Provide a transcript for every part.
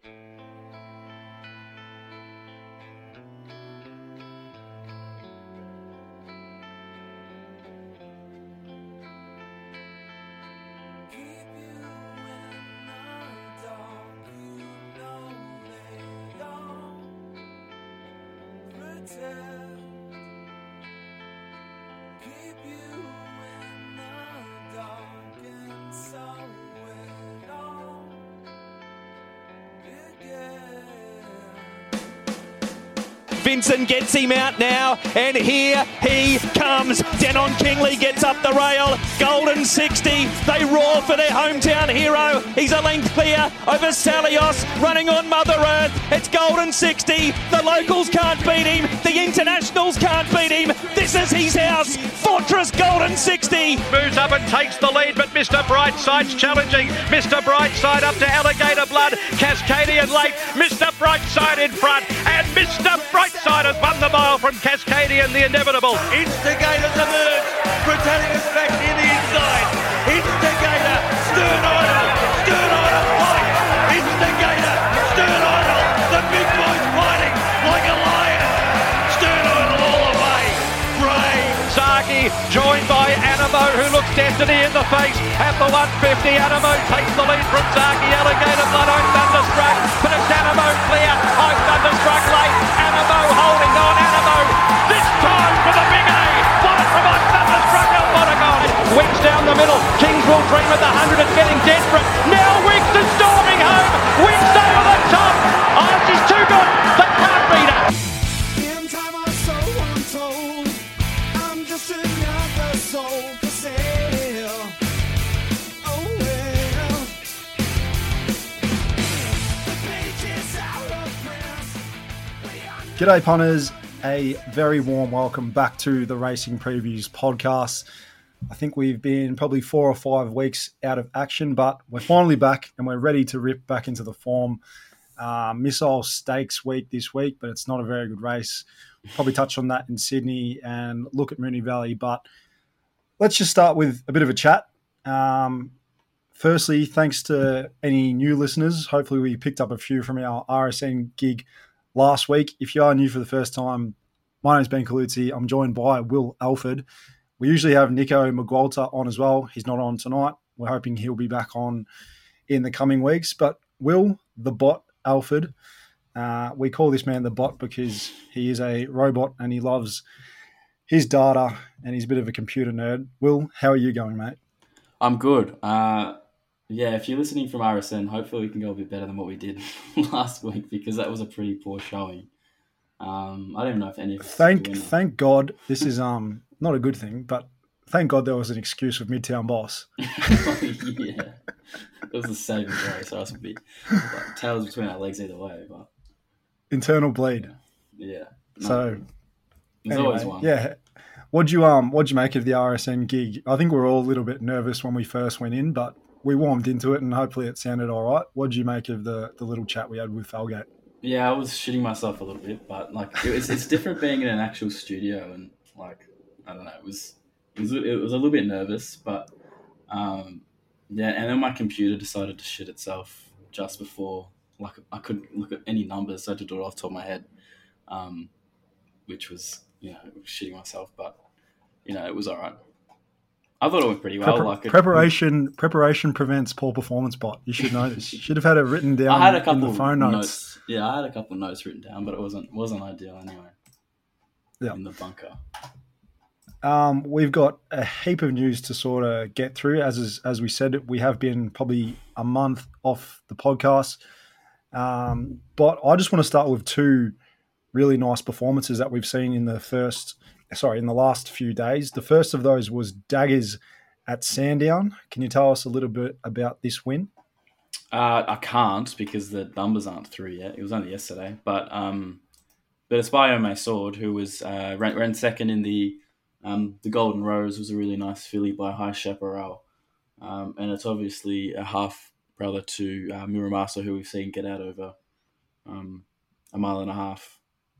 Vincent gets him out now, and here he comes. Denon Kingley gets up the rail. Golden 60. They roar for their hometown hero. He's a length clear over Salios, running on Mother Earth. It's Golden 60. The locals can't beat him. The internationals can't beat him. This is his house. Fortress Golden 60. Moves up and takes the lead, but Mr. Brightside's challenging. Mr. Brightside up to Alligator Blood. Cascadian late. Mr. Brightside in front. And Mr. Brightside has won the mile from Cascadian, the inevitable. Instigators emerge. Britannicus back near the inside. Instigator. Stern Idol. Stern Idol fight. Instigator. Stern Idol. The big boys fighting like a lion. Stern Idol all the way. Brave. Zaki joined by Animo, who looks destiny in the face at the 150. Animo takes the lead from Zaki. Alligator Blood on Thunderstruck, but it's Animo clear. On Thunderstruck late. Animo holding on. Animo this time for the big A. Won it from on Thunderstruck. Elmonagon Wicks down the middle. Kings will dream at the 100 and getting desperate. Now Wicks is storming home. Wicks over the top. Oh, she's too good. They can't beat her. In time or so untold, I'm just another soul for sale. Oh well, the page is out of print. G'day punters, a very warm welcome back to the Racing Previews podcast. I think we've been probably 4 or 5 weeks out of action, but we're finally back and we're ready to rip back into the form. Missile Stakes week this week, but it's not a very good race. We'll probably touch on that in Sydney and look at Moonee Valley, but let's just start with a bit of a chat. Firstly, thanks to any new listeners. Hopefully we picked up a few from our RSN gig last week. If you are new for the first time, my name's Ben Colucci. I'm joined by Will Alford. We usually have Nico McGualter on as well. He's not on tonight. We're hoping he'll be back on in the coming weeks. But Will, the bot, Alford, we call this man the bot because he is a robot and he loves his data and he's a bit of a computer nerd. Will, how are you going, mate? I'm good. If you're listening from RSN, hopefully we can go a bit better than what we did last week because that was a pretty poor showing. I don't even know if any of us Thank God this is not a good thing, but thank God there was an excuse with Midtown Boss. Yeah, it was a saving grace. So I was a bit like, tails between our legs either way, but Internal bleed. yeah. So there's anyway, always one. yeah. What'd you make of the RSN gig? I think we were all a little bit nervous when we first went in, but we warmed into it and hopefully it sounded all right. What'd you make of the little chat we had with Falgate? Yeah, I was shitting myself a little bit, but like it's different being in an actual studio and like I don't know, it was a little bit nervous, but and then my computer decided to shit itself just before like I couldn't look at any numbers, so I had to do it off the top of my head, which was shitting myself, but it was all right. I thought it went pretty well. Preparation prevents poor performance, bot. You should know this. You should have had it written down. I had a couple in the phone notes. Yeah, I had a couple of notes written down, but it wasn't ideal anyway. Yeah. In the bunker. We've got a heap of news to sort of get through. As we said, we have been probably a month off the podcast. But I just want to start with 2 really nice performances that we've seen in the last few days. The first of those was Daggers at Sandown. Can you tell us a little bit about this win? I can't because the numbers aren't through yet. It was only yesterday, but it's by Ome Sword, who was ran second in the Golden Rose. Was a really nice filly by High Chaparral, and it's obviously a half brother to Muramasa, who we've seen get out over a mile and a half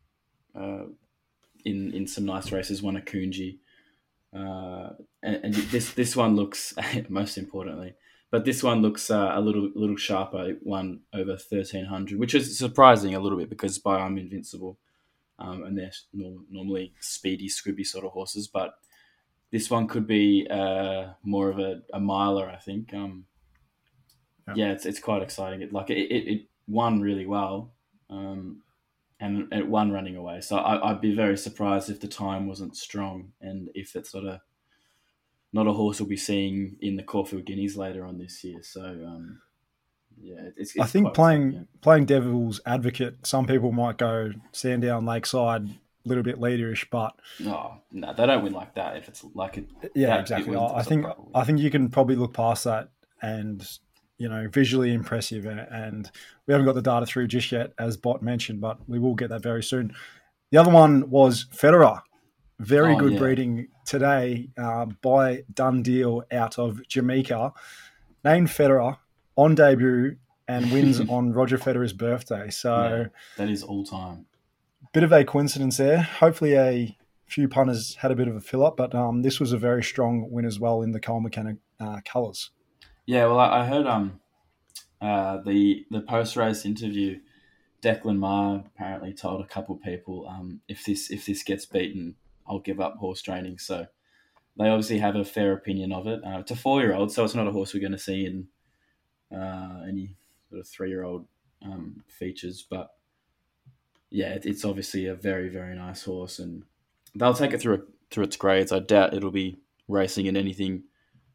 in some nice races. Won a Coonji, and this one looks most importantly. But this one looks a little sharper, one over 1,300, which is surprising a little bit because by I'm Invincible, and they're normally speedy, scrubby sort of horses. But this one could be more of a miler, I think. Yeah, it's quite exciting. It won really well, and it won running away. So I'd be very surprised if the time wasn't strong and if it's not a horse we'll be seeing in the Caulfield Guineas later on this year. So, it's I think quite exciting, playing devil's advocate, some people might go Sandown Lakeside, a little bit leaderish, but Oh no, they don't win like that. If it's like it, yeah, that exactly. it wins, I it's a think problem. I think you can probably look past that and visually impressive. And we haven't got the data through just yet, as Bot mentioned, but we will get that very soon. The other one was Federer. Very good breeding today by Done Deal out of Jamaica. Named Federer on debut and wins on Roger Federer's birthday. So that is all time. Bit of a coincidence there. Hopefully a few punters had a bit of a fill-up, but this was a very strong win as well in the Cole McKenna colours. Yeah, well, I heard the post-race interview. Declan Maher apparently told a couple people, if this gets beaten, I'll give up horse training. So they obviously have a fair opinion of it. It's a 4-year-old, so it's not a horse we're going to see in any sort of 3-year-old features. But yeah, it's obviously a very, very nice horse, and they'll take it through its grades. I doubt it'll be racing in anything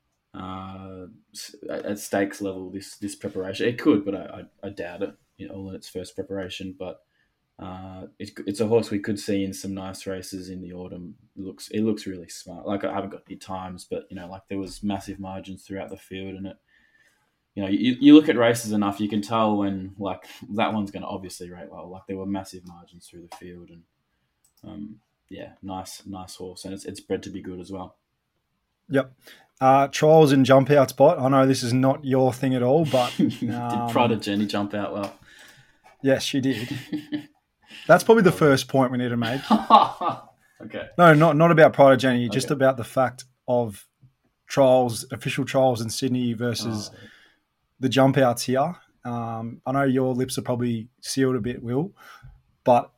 at stakes level this preparation. It could, but I doubt it. All in its first preparation, but it's a horse we could see in some nice races in the autumn. It looks really smart. Like, I haven't got any times, but there was massive margins throughout the field, and you look at races enough, you can tell when that one's going to obviously rate well. Like, there were massive margins through the field, and nice horse, and it's bred to be good as well. Yep. Trials and jump out spot. I know this is not your thing at all, but did Pride of Jenny jump out well? Yes, she did. That's probably the first point we need to make. Okay. No, not about Pride of Jenny, just about the fact of official trials in Sydney versus the jump outs here. I know your lips are probably sealed a bit, Will, but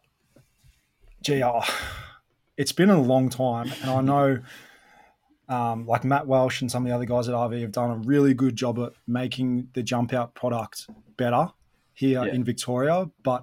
it's been a long time, and I know like Matt Welsh and some of the other guys at RV have done a really good job at making the jump out product better here in Victoria, but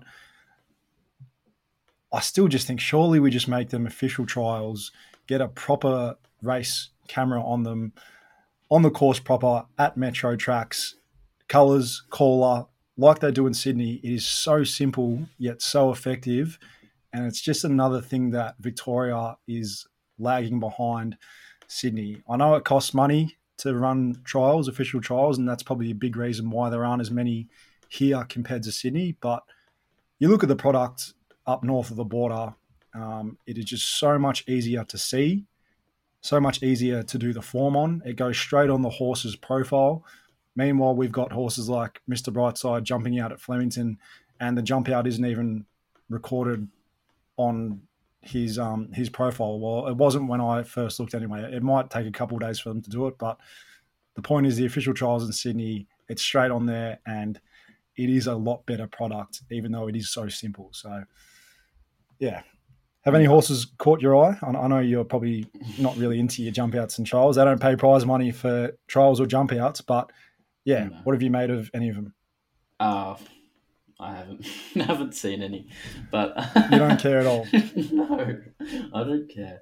I still just think surely we just make them official trials, get a proper race camera on them, on the course proper, at metro tracks, colours, caller, like they do in Sydney. It is so simple yet so effective, and it's just another thing that Victoria is lagging behind Sydney. I know it costs money to run trials, official trials, and that's probably a big reason why there aren't as many here compared to Sydney, but you look at the product up north of the border, it is just so much easier to see, so much easier to do the form on. It goes straight on the horse's profile. Meanwhile, we've got horses like Mr. Brightside jumping out at Flemington, and the jump out isn't even recorded on his profile. Well, it wasn't when I first looked anyway. It might take a couple of days for them to do it, but the point is the official trials in Sydney, it's straight on there, and it is a lot better product, even though it is so simple. So, yeah. Have any horses caught your eye? I know you're probably not really into your jump outs and trials. They don't pay prize money for trials or jump outs, but yeah, What have you made of any of them? I haven't seen any, but you don't care at all. No, I don't care.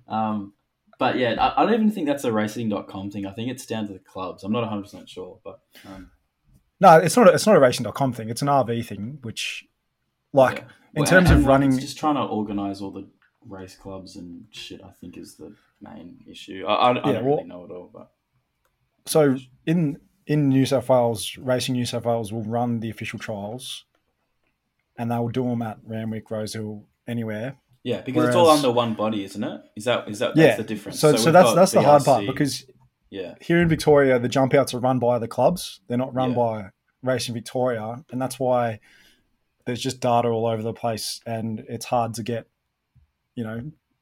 But yeah, I don't even think that's a racing.com thing. I think it's down to the clubs. I'm not 100% sure, but no, it's not a racing.com thing. It's an RV thing, which in terms of running, just trying to organise all the race clubs and shit, I think is the main issue. I don't really know it all, but so in New South Wales, Racing New South Wales will run the official trials, and they will do them at Randwick, Rosehill, anywhere. Yeah, because it's all under one body, isn't it? Is that that's the difference? So that's the hard part, because yeah, here in Victoria, the jump outs are run by the clubs. They're not run by Racing Victoria, and that's why there's just data all over the place, and it's hard to get,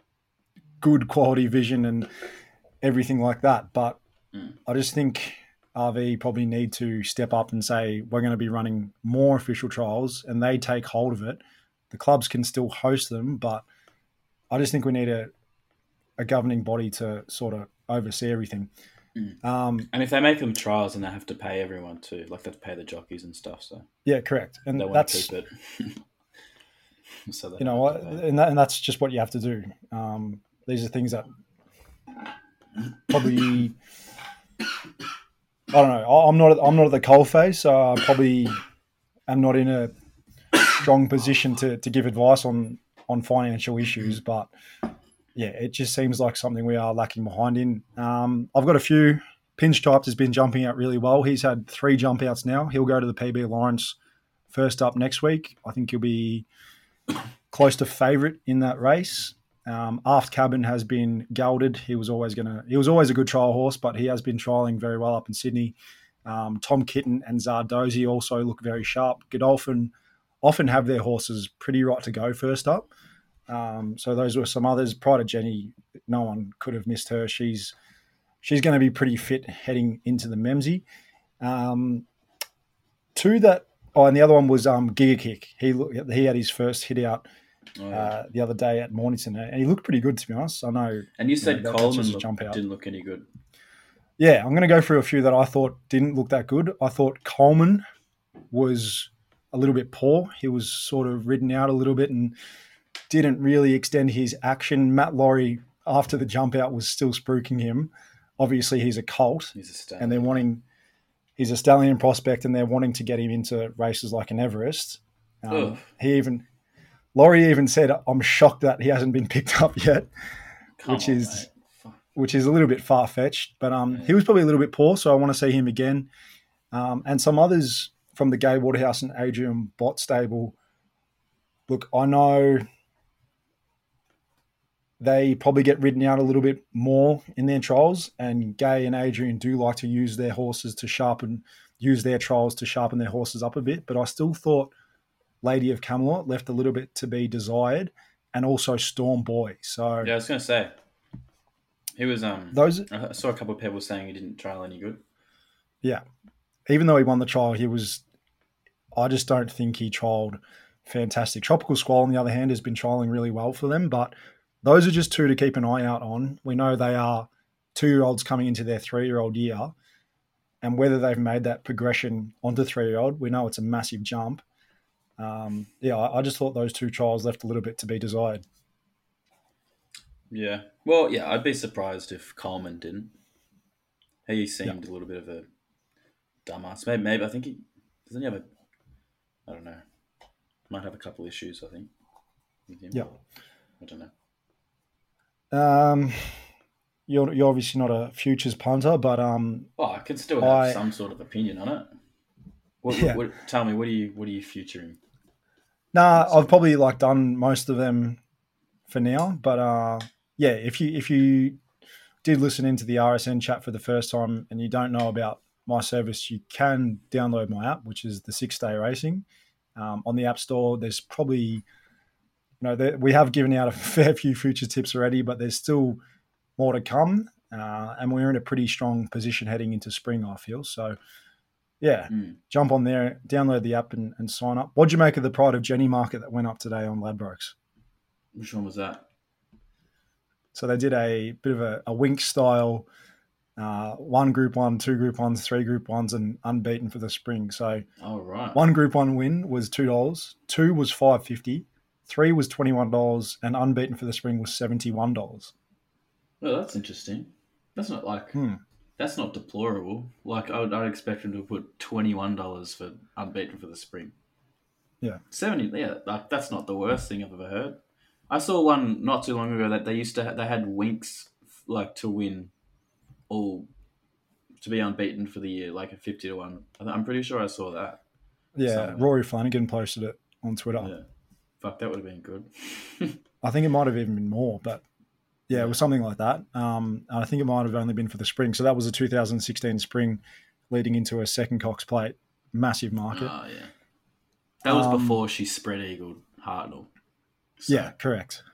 good quality vision and everything like that. But I just think RV probably need to step up and say, we're going to be running more official trials, and they take hold of it. The clubs can still host them, but I just think we need a governing body to sort of oversee everything. And if they make them trials, then they have to pay everyone too. Like they have to pay the jockeys and stuff. So Yeah, correct. And they want that's, to keep it. So they you don't know, have to pay. and that's just what you have to do. These are things that probably, I don't know. I'm not at the coalface, so I probably am not in a strong position to give advice on financial issues. But yeah, it just seems like something we are lacking behind in. I've got a few. Pinstripe has been jumping out really well. He's had 3 jump outs now. He'll go to the PB Lawrence first up next week. I think he'll be close to favourite in that race. Aft Cabin has been gelded. He was always a good trial horse, but he has been trialling very well up in Sydney. Tom Kitten and Zardozi also look very sharp. Godolphin often have their horses pretty right to go first up. So those were some others. Pride of Jenny, no one could have missed her. She's going to be pretty fit heading into the Memsey. Two that, and the other one was Giga Kick. He had his first hit out the other day at Mornington, and he looked pretty good, to be honest. I know. And you said Coleman jump out. didn't look any good. Yeah, I'm going to go through a few that I thought didn't look that good. I thought Coleman was a little bit poor. He was sort of ridden out a little bit and didn't really extend his action. Matt Laurie, after the jump out, was still spruiking him. Obviously, he's a colt, and they're wanting. He's a stallion prospect, and they're wanting to get him into races like an Everest. Laurie even said, "I'm shocked that he hasn't been picked up yet," which is a little bit far fetched. But he was probably a little bit poor, so I want to see him again. And some others from the Gay Waterhouse and Adrian Bott stable. Look, I know they probably get ridden out a little bit more in their trials, and Gay and Adrian do like to use their horses to use their trials to sharpen their horses up a bit. But I still thought Lady of Camelot left a little bit to be desired, and also Storm Boy. So yeah, I was going to say he was. I saw a couple of people saying he didn't trial any good. Yeah, even though he won the trial, I just don't think he trialled fantastic. Tropical Squall, on the other hand, has been trialling really well for them, but those are just 2 to keep an eye out on. We know they are 2-year-olds coming into their 3-year-old year, and whether they've made that progression onto 3-year-old, we know it's a massive jump. I just thought those 2 trials left a little bit to be desired. Yeah. Well, yeah, I'd be surprised if Coleman didn't. He seemed a little bit of a dumbass. Maybe I think doesn't he have I don't know. Might have a couple issues, I think, with him. Yeah. I don't know. You're obviously not a futures punter, but I can still have some sort of opinion on it. Tell me, what are you futuring? Nah, I've probably done most of them for now, but if you did listen into the RSN chat for the first time and you don't know about my service, you can download my app, which is the 6 Day Racing. On the App Store, there's probably, we have given out a fair few future tips already, but there's still more to come, and we're in a pretty strong position heading into spring, I feel. So, jump on there, download the app and sign up. What'd you make of the Pride of Jenny market that went up today on Ladbrokes? Which one was that? So they did a bit of a Wink style, 1 Group 1, 2 Group 1s, 3 Group 1s, and unbeaten for the spring. So, 1 Group 1 win was $2, 2 was $5.50, 3 was $21, and unbeaten for the spring was $71. Well, that's interesting. That's not that's not deplorable. I'd expect them to put $21 for unbeaten for the spring. Yeah, 70. Yeah, that's not the worst thing I've ever heard. I saw one not too long ago that they had Winks to win all to be unbeaten for the year, like a 50 to 1. I'm pretty sure I saw that. Yeah, Rory Flanagan posted it on Twitter. Yeah. Fuck, that would have been good. I think it might have even been more, but yeah, it was something like that. I think it might have only been for the spring. So that was a 2016 spring leading into a second Cox Plate. Massive market. Oh, yeah. That was before she spread eagled Hartnell. So. Yeah, correct.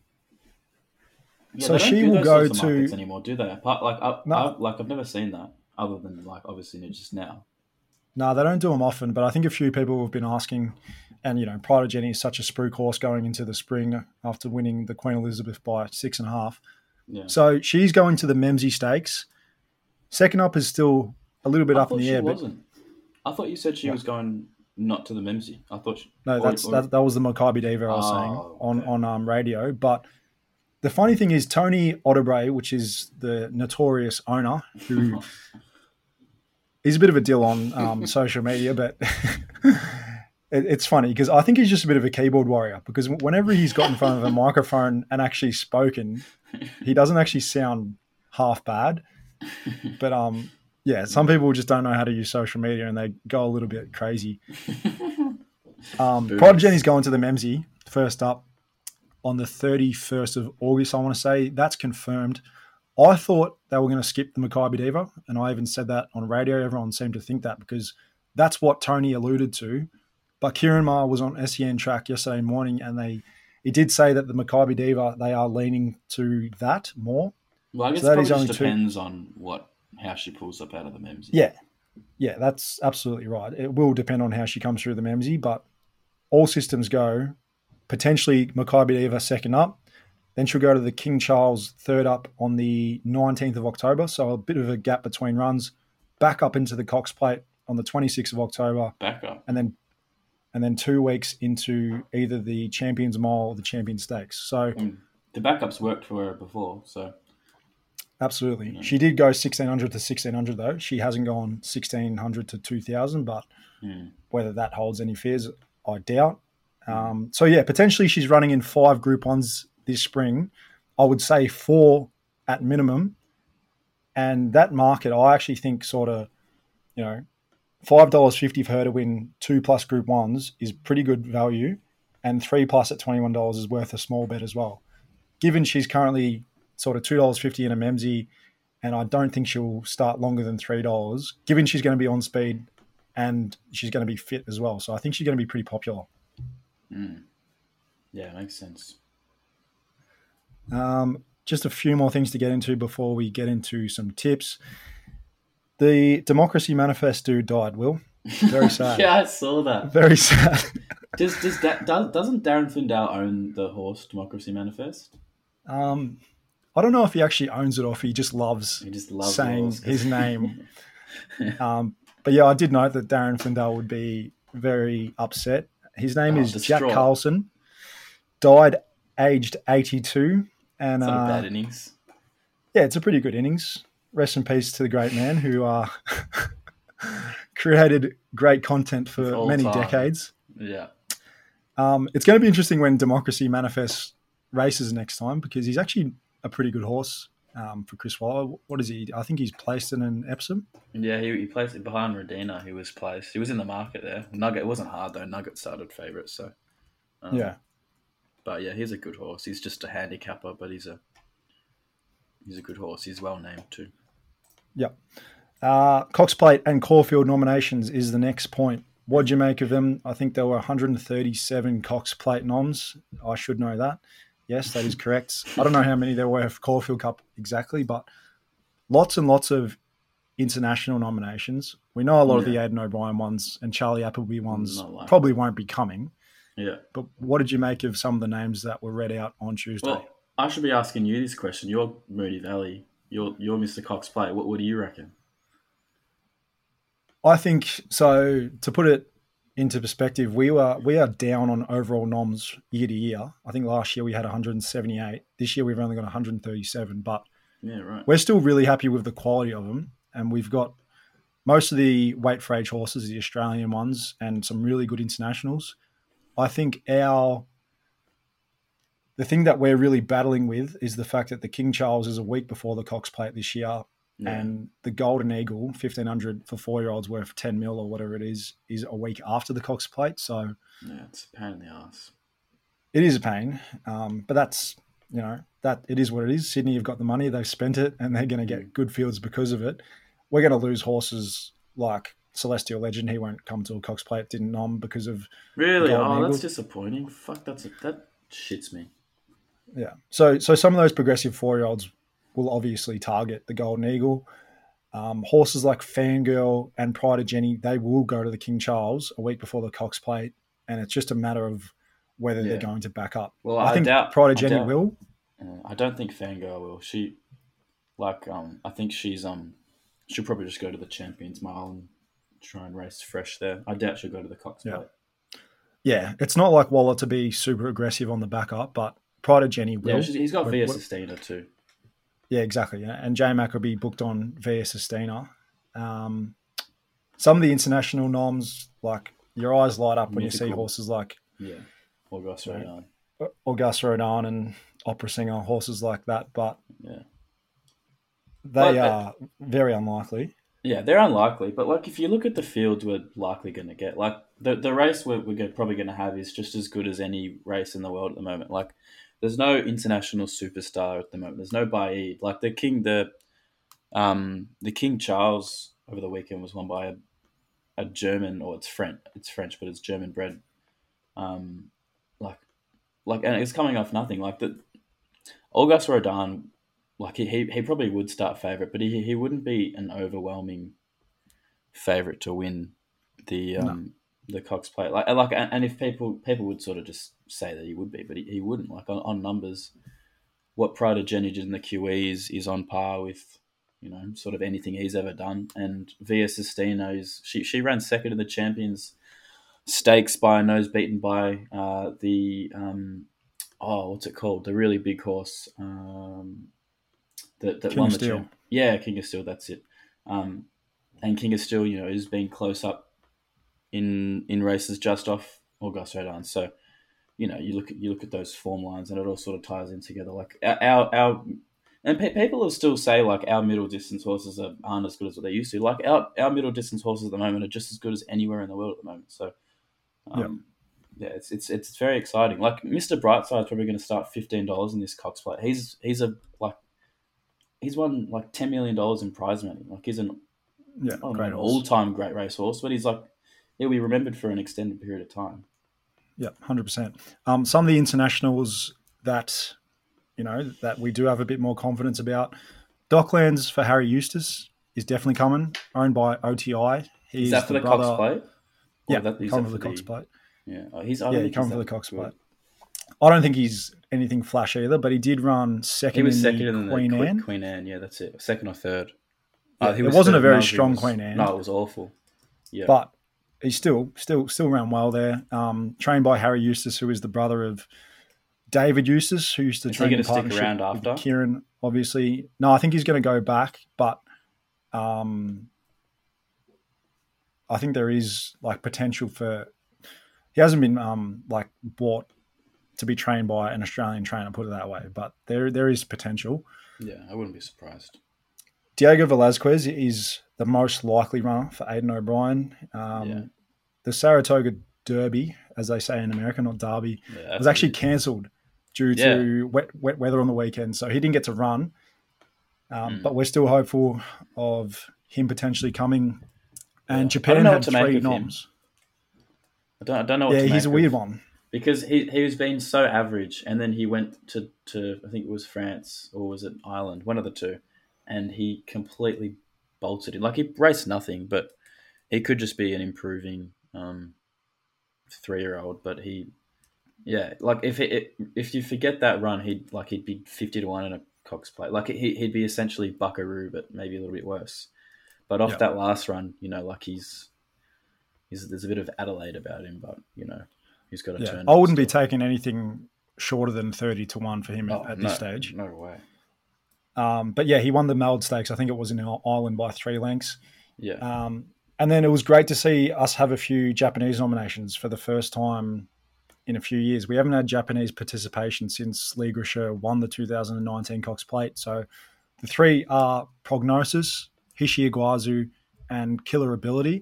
Yeah, so she will go to anymore, do they? Apart, I've never seen that. other than like obviously just now. No, they don't do them often, but I think a few people have been asking, and Pride of Jenny is such a spruik horse going into the spring after winning the Queen Elizabeth by 6.5. Yeah. So she's going to the Memsie Stakes. Second up is still a little bit I up in thought the she air. wasn't. I thought you said she was going not to the Memsie. I thought No, that was the Maccabi Diva I was saying on radio. But the funny thing is Tony Otterbury, which is the notorious owner, who he's a bit of a deal on social media, but it's funny because I think he's just a bit of a keyboard warrior, because whenever he's got in front of a microphone and actually spoken, he doesn't actually sound half bad. But yeah, some people just don't know how to use social media and they go a little bit crazy. Pride of Jenny's going to the Memsie first up on the 31st of August, I want to say. That's confirmed. I thought they were going to skip the Maccabi Diva, and I even said that on radio. Everyone seemed to think that because that's what Tony alluded to. But Kieran Maher was on SEN track yesterday morning, and he did say that the Maccabi Diva, they are leaning to that more. Well, I guess so it probably just depends on how she pulls up out of the Memsie. Yeah, that's absolutely right. It will depend on how she comes through the Memsie, but all systems go. Potentially Maccabi Diva second up. Then she'll go to the King Charles third up on the 19th of October. So a bit of a gap between runs. Back up into the Cox Plate on the 26th of October. Back up. And then 2 weeks into either the Champions Mile or the Champions Stakes. So the backups worked for her before, so absolutely. Yeah. She did go 1,600 to 1,600 though. She hasn't gone 1,600 to 2,000, but whether that holds any fears, I doubt. So yeah, potentially she's running in 5 Group 1s this spring. I would say 4 at minimum. And that market, I actually think sort of, $5.50 for her to win 2+ Group 1s is pretty good value. And 3+ at $21 is worth a small bet as well. Given she's currently sort of $2.50 in a Memsie, and I don't think she'll start longer than $3, given she's going to be on speed and she's going to be fit as well. So I think she's going to be pretty popular. Yeah, makes sense. Just a few more things to get into before we get into some tips. The Democracy Manifest dude died, Will. Very sad. Yeah, I saw that. Very sad. Doesn't Darren Findale own the horse Democracy Manifest? I don't know if he actually owns it or if he just loves saying his name. But yeah, I did note that Darren Findale would be very upset. His name is distraught. Jack Carlson. Died aged 82. And it's not a bad innings. Yeah, it's a pretty good innings. Rest in peace to the great man who created great content for many decades. Yeah. It's going to be interesting when Democracy Manifest races next time, because he's actually a pretty good horse for Chris Waller. What is he? I think he's placed in an Epsom. Yeah, he placed it behind Radina. He was placed. He was in the market there. Nugget, it wasn't hard though. Nugget started favourite, so yeah. But yeah, he's a good horse. He's just a handicapper, but he's a good horse. He's well named too. Yep. Cox Plate and Caulfield nominations is the next point. What do you make of them? I think there were 137 Cox Plate noms. I should know that. Yes, that is correct. I don't know how many there were for Caulfield Cup exactly, but lots and lots of international nominations. We know a lot of the Aidan O'Brien ones and Charlie Appleby ones probably won't be coming. Yeah. But what did you make of some of the names that were read out on Tuesday? Well, I should be asking you this question. You're Moody Valley. You're Mr. Cox Plate. What do you reckon? I think, so to put it into perspective, we are down on overall noms year to year. I think last year we had 178. This year we've only got 137, but yeah, right. We're still really happy with the quality of them. And we've got most of the weight for age horses, the Australian ones, and some really good internationals. I think the thing that we're really battling with is the fact that the King Charles is a week before the Cox Plate this year. Yeah. And the Golden Eagle, 1,500 for 4-year-olds worth 10 mil or whatever it is a week after the Cox Plate. So yeah, it's a pain in the ass. It is a pain, but that's, that it is what it is. Sydney have got the money, they've spent it, and they're going to get good fields because of it. We're going to lose horses like Celestial Legend. He won't come to a Cox Plate, didn't nom because of really. Oh, that's disappointing. Fuck, that shits me. Yeah. So some of those progressive 4-year-olds will obviously target the Golden Eagle. Horses like Fangirl and Pride of Jenny, they will go to the King Charles a week before the Cox Plate, and it's just a matter of whether they're going to back up. Well, I think Pride of Jenny will. I don't think Fangirl will. I think she'll probably just go to the Champions Mile and try and race fresh there. I doubt she'll go to the Cox Plate. Yeah, it's not like Waller to be super aggressive on the backup, but Pride of Jenny will. Yeah, he's got Via Sistina too. Yeah, exactly. Yeah. And J-Mac will be booked on Via Sistina. Some of the international noms, like your eyes light up when you see horses like Auguste Rodin and Opera Singer, horses like that, but they are very unlikely. Yeah, they're unlikely, but like if you look at the fields we're likely going to get, like the race we're probably going to have is just as good as any race in the world at the moment. Like there's no international superstar at the moment. There's no Bailly. Like the King Charles over the weekend was won by a German, or it's French, but it's German bred. And it's coming off nothing. Like the Auguste Rodin, like he probably would start favourite, but he wouldn't be an overwhelming favourite to win the Cox Plate. And if people would sort of just say that he would be, but he wouldn't. Like on numbers, what Pride of Jenny did in the QE is on par with sort of anything he's ever done. And Via Sistina she ran second in the Champions Stakes by a nose beaten by what's it called? The really big horse. That King won of the Steel. King of Steel, that's it. And King of Steel, has been close up in races just off Auguste Rodin. So, you look at those form lines and it all sort of ties in together. Like our people will still say like our middle distance horses aren't as good as what they used to. Like our middle distance horses at the moment are just as good as anywhere in the world at the moment. So, it's very exciting. Like Mr. Brightside is probably going to start $15 in this Cox Plate. He's won like $10 million in prize money. Like he's an all-time great racehorse, but he'll be remembered for an extended period of time. Yeah, 100%. Some of the internationals that we do have a bit more confidence about. Docklands for Harry Eustace is definitely coming, owned by OTI. Is that for the Cox Plate? Yeah, coming for the Cox Plate. Yeah, he's coming for the Cox Plate. I don't think he's anything flash either, but he did run second. He was in second in the Queen Anne. Queen Anne, yeah, that's it. Second or third. It wasn't a very strong Queen Anne. No, it was awful. Yeah, but he still ran well there. Trained by Harry Eustace, who is the brother of David Eustace, who used to train in partnership stick around after with Kieran. Obviously, no, I think he's going to go back, but I think there is like potential for. He hasn't been bought to be trained by an Australian trainer, put it that way, but there is potential. Yeah, I wouldn't be surprised. Diego Velazquez is the most likely runner for Aidan O'Brien. The Saratoga Derby, as they say in America, not Derby, was actually cancelled due to wet weather on the weekend, so he didn't get to run. But we're still hopeful of him potentially coming. And Japan had 3 noms. I don't know what to make he's a weird of, one. Because he was being so average, and then he went to I think it was France, or was it Ireland, one of the two, and he completely bolted it. Like he raced nothing, but he could just be an improving 3-year-old. But if you forget that run, he'd be 50-1 in a Cox Plate. Like he'd be essentially Buckaroo, but maybe a little bit worse. But off that last run, there's a bit of Adelaide about him, but he's got to turn. I wouldn't be taking anything shorter than 30-1 for him at this stage. No way. But he won the Meld Stakes. I think it was in Ireland by 3 lengths. Yeah. And then it was great to see us have a few Japanese nominations for the first time in a few years. We haven't had Japanese participation since Lee Grisher won the 2019 Cox Plate. So the 3 are Prognosis, Hishi Iguazu, and Killer Ability.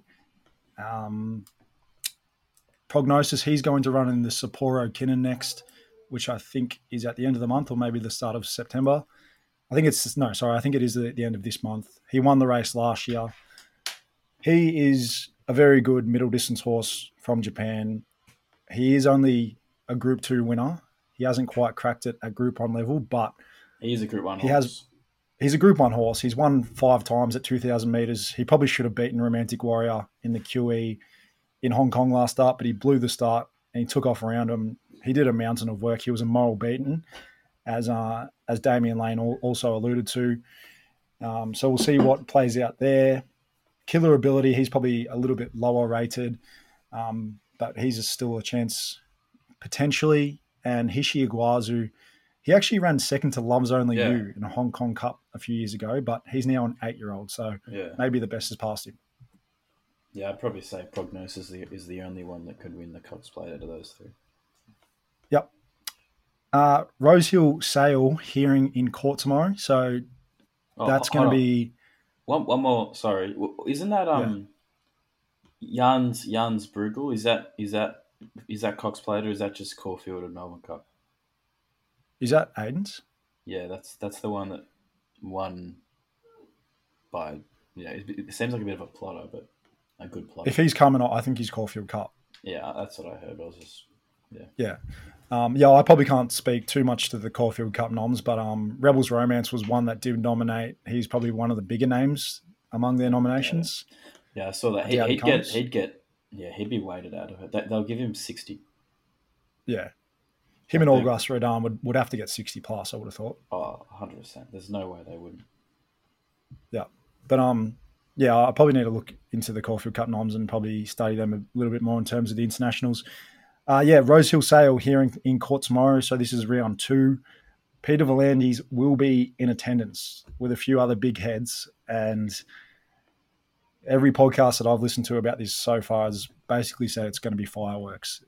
Prognosis, he's going to run in the Sapporo Kinnan next, which I think is at the end of the month or maybe the start of September. I think it is at the end of this month. He won the race last year. He is a very good middle distance horse from Japan. He is only a Group 2 winner. He hasn't quite cracked it at Group 1 level, but he is a Group 1 horse. he's a Group 1 horse. He's won 5 times at 2,000 metres. He probably should have beaten Romantic Warrior in the QE in Hong Kong last start, but he blew the start and he took off around him. He did a mountain of work. He was a moral beaten, as Damian Lane also alluded to. So we'll see what plays out there. Killer Ability, he's probably a little bit lower rated, but he's still a chance potentially. And Hishi Iguazu, he actually ran second to Love's Only You in a Hong Kong Cup a few years ago, but he's now an 8-year-old, so maybe the best has passed him. Yeah, I'd probably say Prognosis is the only one that could win the Cox Plate out of those three. Yep. Rosehill Sale hearing in court tomorrow, so that's going to be... One more, sorry. Isn't that Jan's Bruegel? Is that Cox Plate or is that just Caulfield and Melbourne Cup? Is that Aiden's? Yeah, that's the one that won by... Yeah, it seems like a bit of a plotter, but a good plotter. If he's coming on, I think he's Caulfield Cup. Yeah, that's what I heard. I was just... Yeah. I probably can't speak too much to the Caulfield Cup noms, but Rebels Romance was one that did nominate. He's probably one of the bigger names among their nominations. Yeah, I saw that. He'd be weighted out of it. They'll give him 60. Yeah. Him and August Rodin would have to get 60 plus, I would have thought. Oh, 100%. There's no way they wouldn't. Yeah. But I probably need to look into the Caulfield Cup noms and probably study them a little bit more in terms of the internationals. Rosehill Sale here in court tomorrow. So this is round 2. Peter V'landys will be in attendance with a few other big heads. And every podcast that I've listened to about this so far has basically said it's going to be fireworks.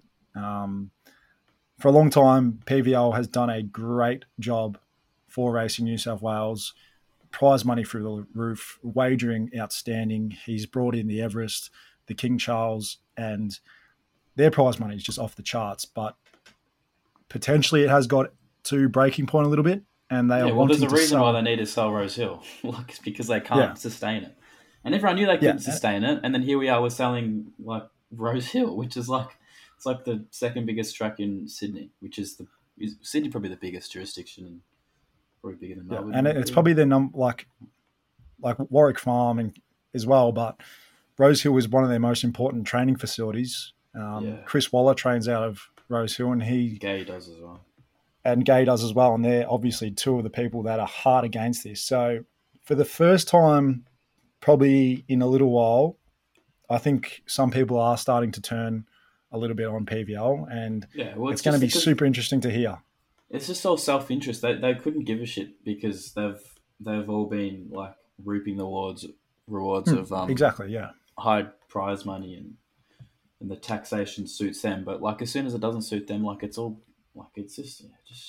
For a long time, PVL has done a great job for Racing New South Wales. Prize money through the roof, wagering outstanding. He's brought in the Everest, the King Charles, and their prize money is just off the charts, but potentially it has got to breaking point a little bit, and they are wanting to there's a reason why they need to sell Rosehill. It's because they can't sustain it, and everyone knew they couldn't sustain it. And then here we are, we're selling like Rosehill, which is it's like the second biggest track in Sydney, which is Sydney probably the biggest jurisdiction, and probably bigger than Melbourne. And it's probably their like Warwick Farm and as well, but Rosehill is one of their most important training facilities. Chris Waller trains out of Rosehill, and Gay does as well. And Gay does as well, and they're obviously two of the people that are hard against this. So for the first time, probably in a little while, I think some people are starting to turn a little bit on PVL, and it's going to be super interesting to hear. It's just all self-interest. They couldn't give a shit because they've all been like reaping the rewards of high prize money and the taxation suits them, but like as soon as it doesn't suit them, like it's all like it's just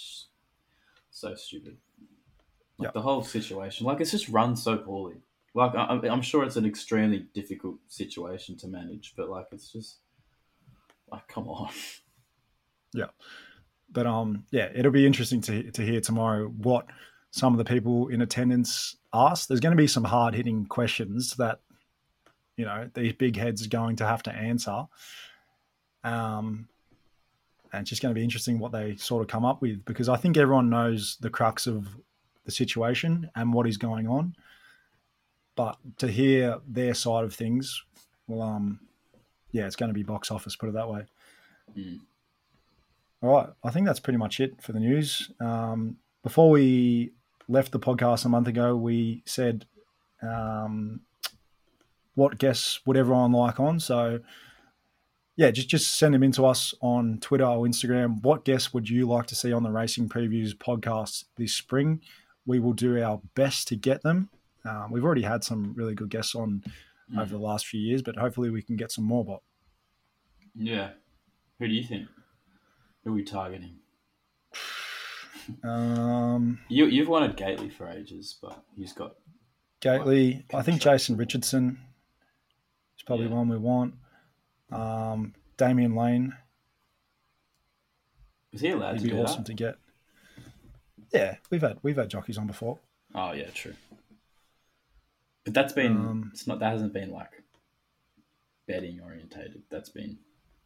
so stupid. The whole situation, like it's just run so poorly. Like I'm sure it's an extremely difficult situation to manage, but like it's just like come on. Yeah, but it'll be interesting to hear tomorrow what some of the people in attendance ask. There's going to be some hard hitting questions that these big heads are going to have to answer. And it's just going to be interesting what they sort of come up with, because I think everyone knows the crux of the situation and what is going on. But to hear their side of things, well, it's going to be box office, put it that way. Mm. All right. I think that's pretty much it for the news. Before we left the podcast a month ago, we said, what guests would everyone like on? So, just send them in to us on Twitter or Instagram. What guests would you like to see on the Racing Previews podcast this spring? We will do our best to get them. We've already had some really good guests on over the last few years, but hopefully we can get some more, Bob. Yeah. Who do you think? Who are we targeting? You've wanted Gately for ages, but he's got... Gately. I think Jason Richardson is probably one we want. Damian Lane. Is he allowed to do that? He'd be awesome to get. Yeah, we've had jockeys on before. Oh yeah, true. But that's been that hasn't been like betting orientated. That's been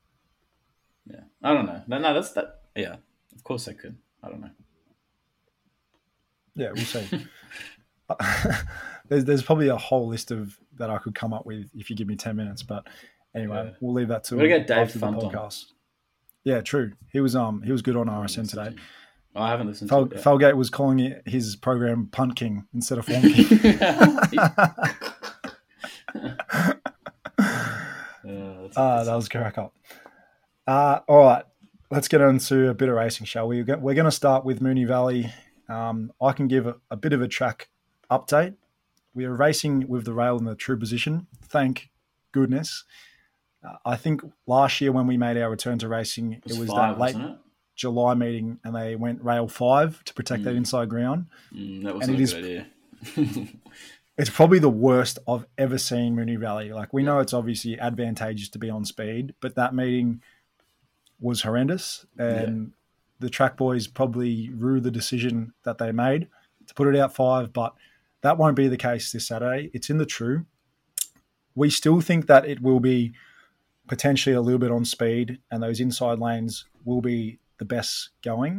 I don't know. No, that's that. Yeah, of course they could. I don't know. Yeah, we'll see. there's probably a whole list of that I could come up with if you give me 10 minutes. But anyway, Yeah. we'll leave that to We're gonna get Dave after the Funt on. podcast. Yeah, true. He was good on RSN today. Oh, I haven't listened to it yet. Felgate was calling it his program Punt King instead of Form King. That was crack up. All right, let's get on to a bit of racing, shall we? We're going to start with Moonee Valley. I can give a bit of a track update. We are racing with the rail in the true position. Thank goodness. I think last year when we made our return to racing, it was 5, that late wasn't it? July meeting, and they went rail 5 to protect that inside ground. That was And a it good idea. It's probably the worst I've ever seen Moonee Valley. Like, we know it's obviously advantageous to be on speed, but that meeting was horrendous. And the track boys probably rue the decision that they made to put it out 5, but that won't be the case this Saturday. It's in the true. We still think that it will be potentially a little bit on speed, and those inside lanes will be the best going.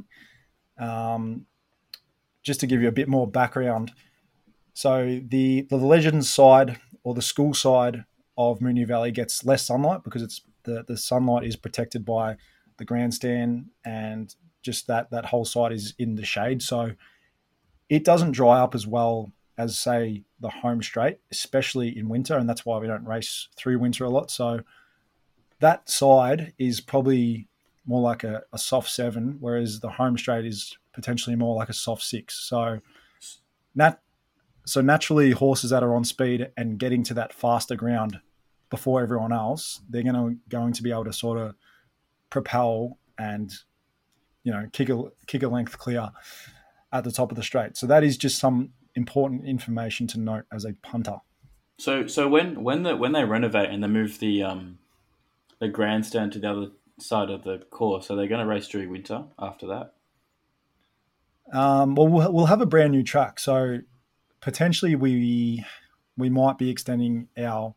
Just to give you a bit more background, so the Legends side or the school side of Moonee Valley gets less sunlight because it's the sunlight is protected by the grandstand, and just that whole side is in the shade. So it doesn't dry up as well as, say, the home straight, especially in winter, and that's why we don't race through winter a lot. So that side is probably more like a soft 7, whereas the home straight is potentially more like a soft 6. So naturally, horses that are on speed and getting to that faster ground before everyone else, they're going to be able to sort of propel and, kick a length clear at the top of the straight. So that is just some important information to note as a punter. So when they renovate and they move the grandstand to the other side of the course, are they going to race during winter after that? Well, we'll have a brand new track, so potentially we might be extending our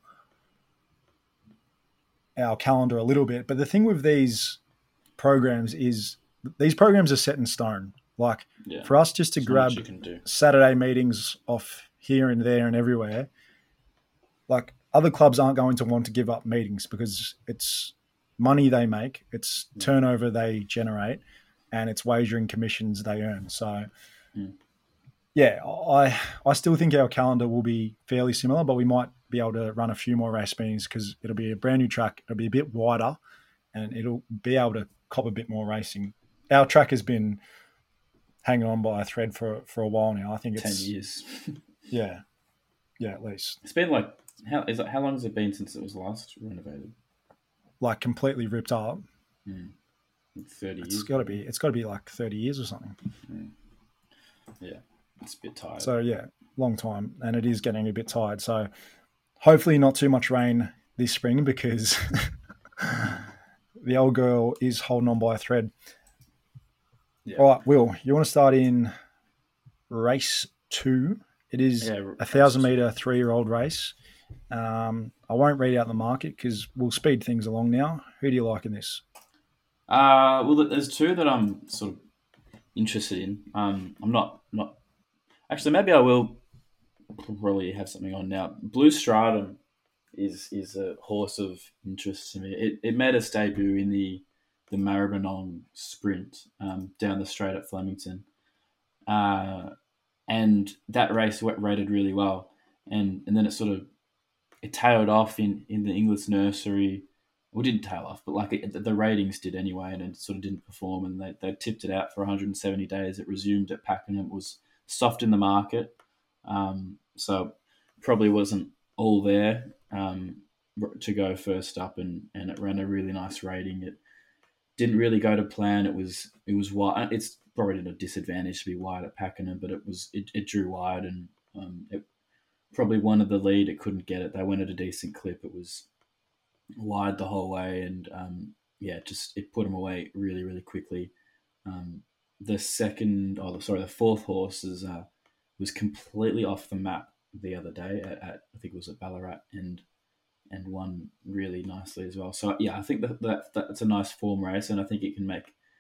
calendar a little bit. But the thing with these programs is these programs are set in stone. Like, for us just to grab Saturday meetings off here and there and everywhere, like, other clubs aren't going to want to give up meetings because it's money they make, it's turnover they generate, and it's wagering commissions they earn. So, yeah, I still think our calendar will be fairly similar, but we might be able to run a few more race meetings because it'll be a brand new track, it'll be a bit wider, and it'll be able to cop a bit more racing. Our track has been hanging on by a thread for a while now. I think it's 10 years. yeah, at least. It's been like how long has it been since it was last renovated? Like, completely ripped up. 30 years. It's got to be like 30 years or something. Yeah, it's a bit tired. So yeah, long time, and it is getting a bit tired. So hopefully not too much rain this spring because the old girl is holding on by a thread. Yeah. All right, Will, you want to start in race 2? It is a 1,000-meter 3-year-old race. I won't read out the market because we'll speed things along now. Who do you like in this? Well, there's 2 that I'm sort of interested in. I'm not actually. Maybe I will probably have something on now. Blue Stratum is a horse of interest to me. It made its debut in the Maribyrnong Sprint down the straight at Flemington, and that race rated really well. And then it tailed off in the Inglis Nursery. Well, didn't tail off, but like the ratings did anyway, and it sort of didn't perform. And they tipped it out for 170 days. It resumed at Pakenham. It was soft in the market, so probably wasn't all there to go first up, and it ran a really nice rating. It didn't really go to plan. It was wide. It's probably at a disadvantage to be wide at Pakenham, but it drew wide, and it probably wanted the lead. It couldn't get it. They went at a decent clip. It was wide the whole way, and it put them away really, really quickly. The fourth horse was completely off the map the other day at I think it was at Ballarat, and won really nicely as well. So yeah, I think that's a nice form race, and I think it can make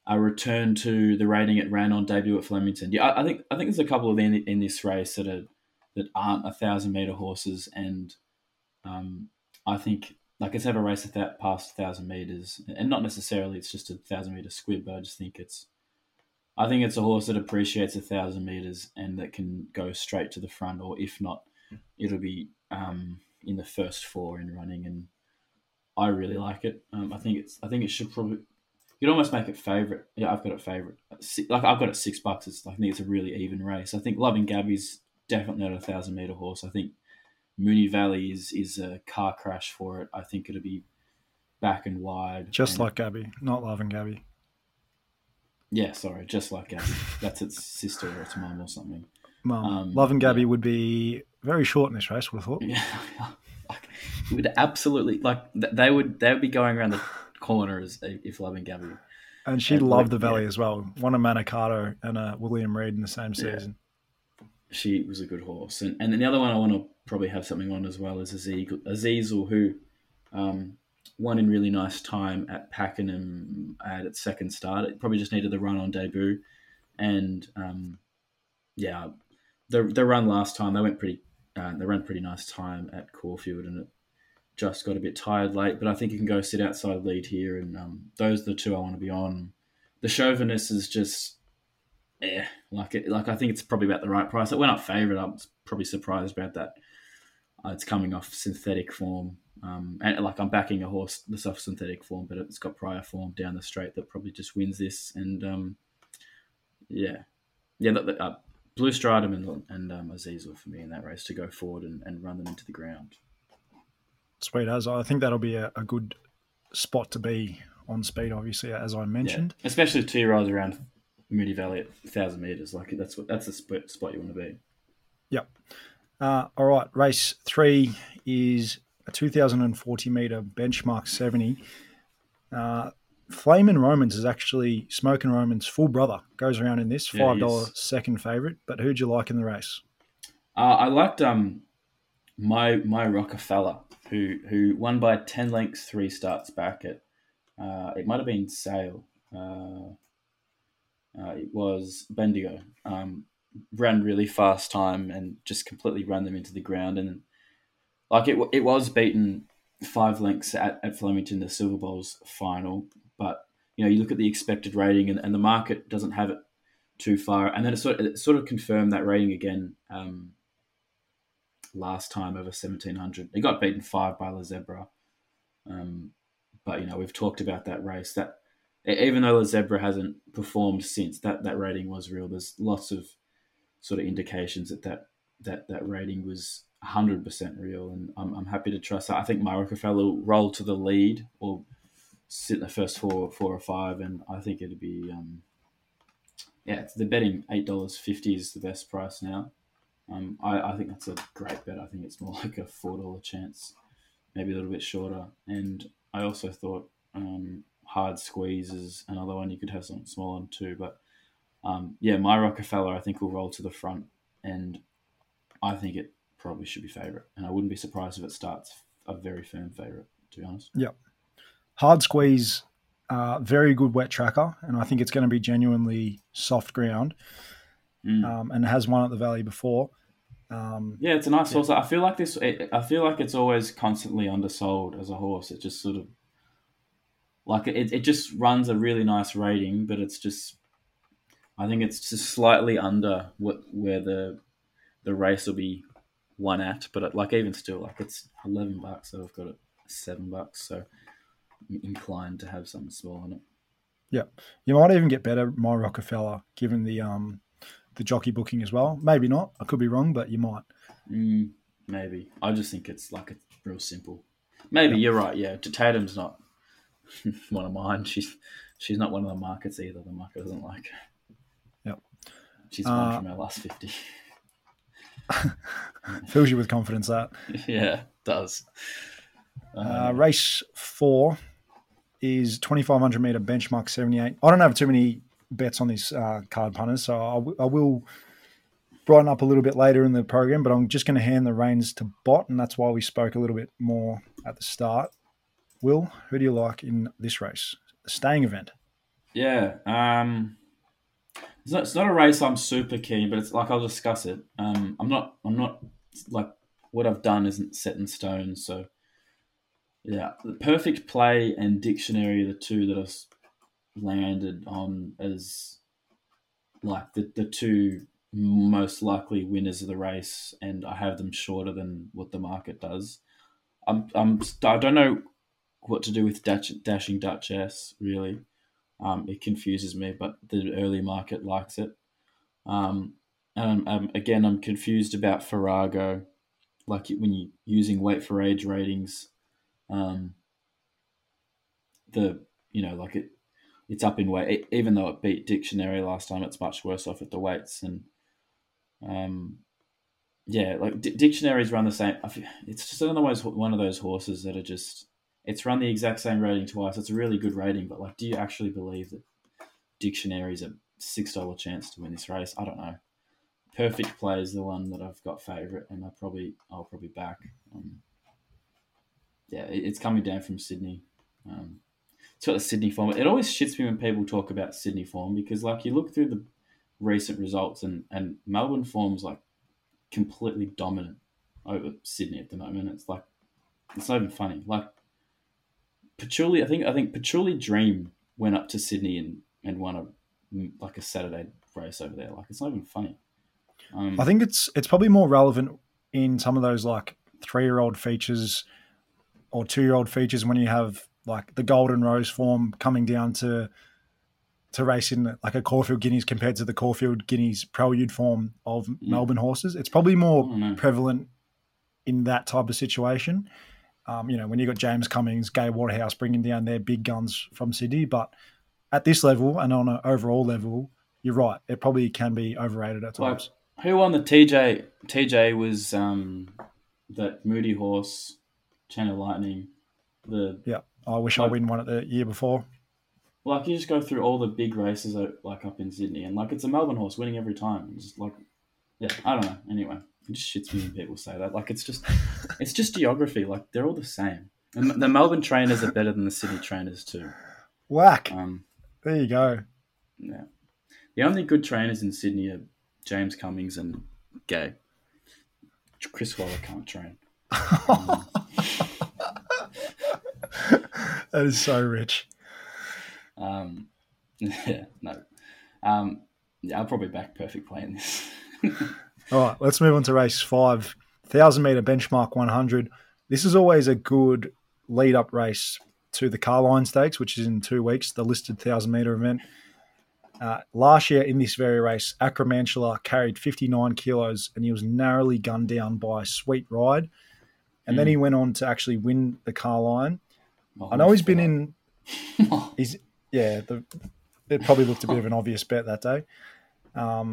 a return to the rating it ran on debut at Flemington. Yeah, I think there's a couple of in this race that aren't 1,000-meter horses, and I think like it's ever race that past 1,000 meters, and not necessarily it's just a 1,000-meter squib, but I just think it's a horse that appreciates 1,000 meters and that can go straight to the front, or if not, it'll be in the first 4 in running, and I really like it. I think it should probably. You'd almost make it favourite. Yeah, I've got it favourite. Like I've got it $6. I think it's a really even race. I think Loving Gabby's definitely not a 1,000-meter horse. I think Moonee Valley is a car crash for it. I think it'll be back and wide. Just like Gabby, not Loving Gabby. Yeah, sorry, just like Gabby. That's its sister or its mum or something. Loving Gabby would be very short in this race, would have thought. Yeah, it would absolutely they would be going around the corners if Loving Gabby. And she loved the Valley as well. Won a Manicato and a William Reed in the same season. She was a good horse. And the other one I want to probably have something on as well is Azizel, who won in really nice time at Pakenham at its second start. It probably just needed the run on debut. And the run last time, they ran pretty nice time at Caulfield, and it just got a bit tired late, but I think you can go sit outside lead here, and those are the two I want to be on. The Chauvinist is just, I think it's probably about the right price. It went up favourite. I was probably surprised about that. It's coming off synthetic form, and I'm backing a horse that's off synthetic form, but it's got prior form down the straight that probably just wins this. And Blue Stridum and Azizel for me in that race to go forward and run them into the ground. Sweet as. I think that'll be a good spot to be on speed, obviously, as I mentioned. Yeah. Especially 2-year-olds around Moonee Valley at 1,000 metres. Like that's the spot you want to be. Yep. All right. Race 3 is a 2,040 metre benchmark 70. Flamin' Romans is actually Smokin' Roman's full brother. Goes around in this $5 second favourite. But who'd you like in the race? I liked my Rockefeller, who won by 10 lengths 3 starts back at it might have been Sale. It was Bendigo. Ran really fast time and just completely ran them into the ground, and it was beaten 5 lengths at Flemington, the Silver Bowls final. But you look at the expected rating, and the market doesn't have it too far, and then it sort of confirmed that rating again. Last time over 1,700, he got beaten 5 by La Zebra, but we've talked about that race. That even though La Zebra hasn't performed since, that rating was real. There's lots of sort of indications that rating was 100% real, and I'm happy to trust that. I think my Rockefeller will roll to the lead or sit in the first 4 or 5, and I think it'd be they're betting $8.50 is the best price now. I think that's a great bet. I think it's more like a $4 chance, maybe a little bit shorter. And I also thought Hard Squeeze is another one you could have something small on too. But my Rockefeller I think will roll to the front, and I think it probably should be favourite. And I wouldn't be surprised if it starts a very firm favourite, to be honest. Yep. Hard Squeeze, very good wet tracker, and I think it's going to be genuinely soft ground. And has won at the Valley before. It's a nice horse. I feel like it's always constantly undersold as a horse. It just sort of it just runs a really nice rating, but it's just, I think it's just slightly under where the race will be won at. But even still, it's $11, so I've got it $7. So I'm inclined to have something small on it. Yeah, you might even get better, my Rockefeller, given the jockey booking as well. Maybe not. I could be wrong, but you might. Maybe. I just think it's it's real simple. Maybe you're right. Yeah, Tatum's not one of mine. She's not one of the markets either. The market doesn't like her. Yep. She's one from our last 50. Fills you with confidence, that. Yeah, it does. Race 4 is 2,500 metre benchmark 78. I don't have too many bets on this card, punters, so I will brighten up a little bit later in the program, but I'm just going to hand the reins to Bot, and that's why we spoke a little bit more at the start. Will, who do you like in this race, the staying event? Yeah. It's not a race I'm super keen, but it's like I'll discuss it. I'm not like what I've done isn't set in stone. So yeah, the Perfect Play and Dictionary are the two that I've landed on as like the two most likely winners of the race, and I have them shorter than what the market does. I don't know what to do with Dashing Duchess really. It confuses me, but the early market likes it. And again, I'm confused about Farrago. Like when you're using weight for age ratings, um, like it's up in weight. Even though it beat Dictionary last time, it's much worse off at the weights. And yeah, like Dictionaries run the same. It's just one of those horses that are just. It's run the exact same rating twice. It's a really good rating, but like, do you actually believe that Dictionary's a $6 chance to win this race? I don't know. Perfect Play is the one that I've got favourite, and I'll probably back. It's coming down from Sydney. It's got the Sydney form. It always shits me when people talk about Sydney form because, like, you look through the recent results and Melbourne form's like completely dominant over Sydney at the moment. It's like it's not even funny. Like Patchouli, I think Patchouli Dream went up to Sydney and won a Saturday race over there. Like it's not even funny. I think it's probably more relevant in some of those like 3-year-old features or 2-year-old features when you have like the Golden Rose form coming down to race in like a Caulfield Guineas compared to the Caulfield Guineas Prelude form of Melbourne horses. It's probably more prevalent in that type of situation. When you got James Cummings, Gai Waterhouse bringing down their big guns from Sydney, but at this level and on an overall level, you're right. It probably can be overrated at times. Who won the TJ? TJ was that Moody horse, Channel Lightning. I wish I win one at the year before. Like you just go through all the big races like up in Sydney, and like it's a Melbourne horse winning every time. It's just like, I don't know. Anyway, it just shits me when people say that. Like it's just geography. Like they're all the same. And the Melbourne trainers are better than the Sydney trainers too. Whack. There you go. Yeah. The only good trainers in Sydney are James Cummings and Gay. Chris Waller can't train. That is so rich. Yeah, no. I'll probably back Perfect Play in this. All right, let's move on to race 5. 1,000-metre benchmark 100. This is always a good lead-up race to the Carline Stakes, which is in 2 weeks, the listed 1,000-metre event. Last year in this very race, Acromantula carried 59 kilos and he was narrowly gunned down by Sweet Ride. And then he went on to actually win the Carline. I know he's been in... it probably looked a bit of an obvious bet that day. I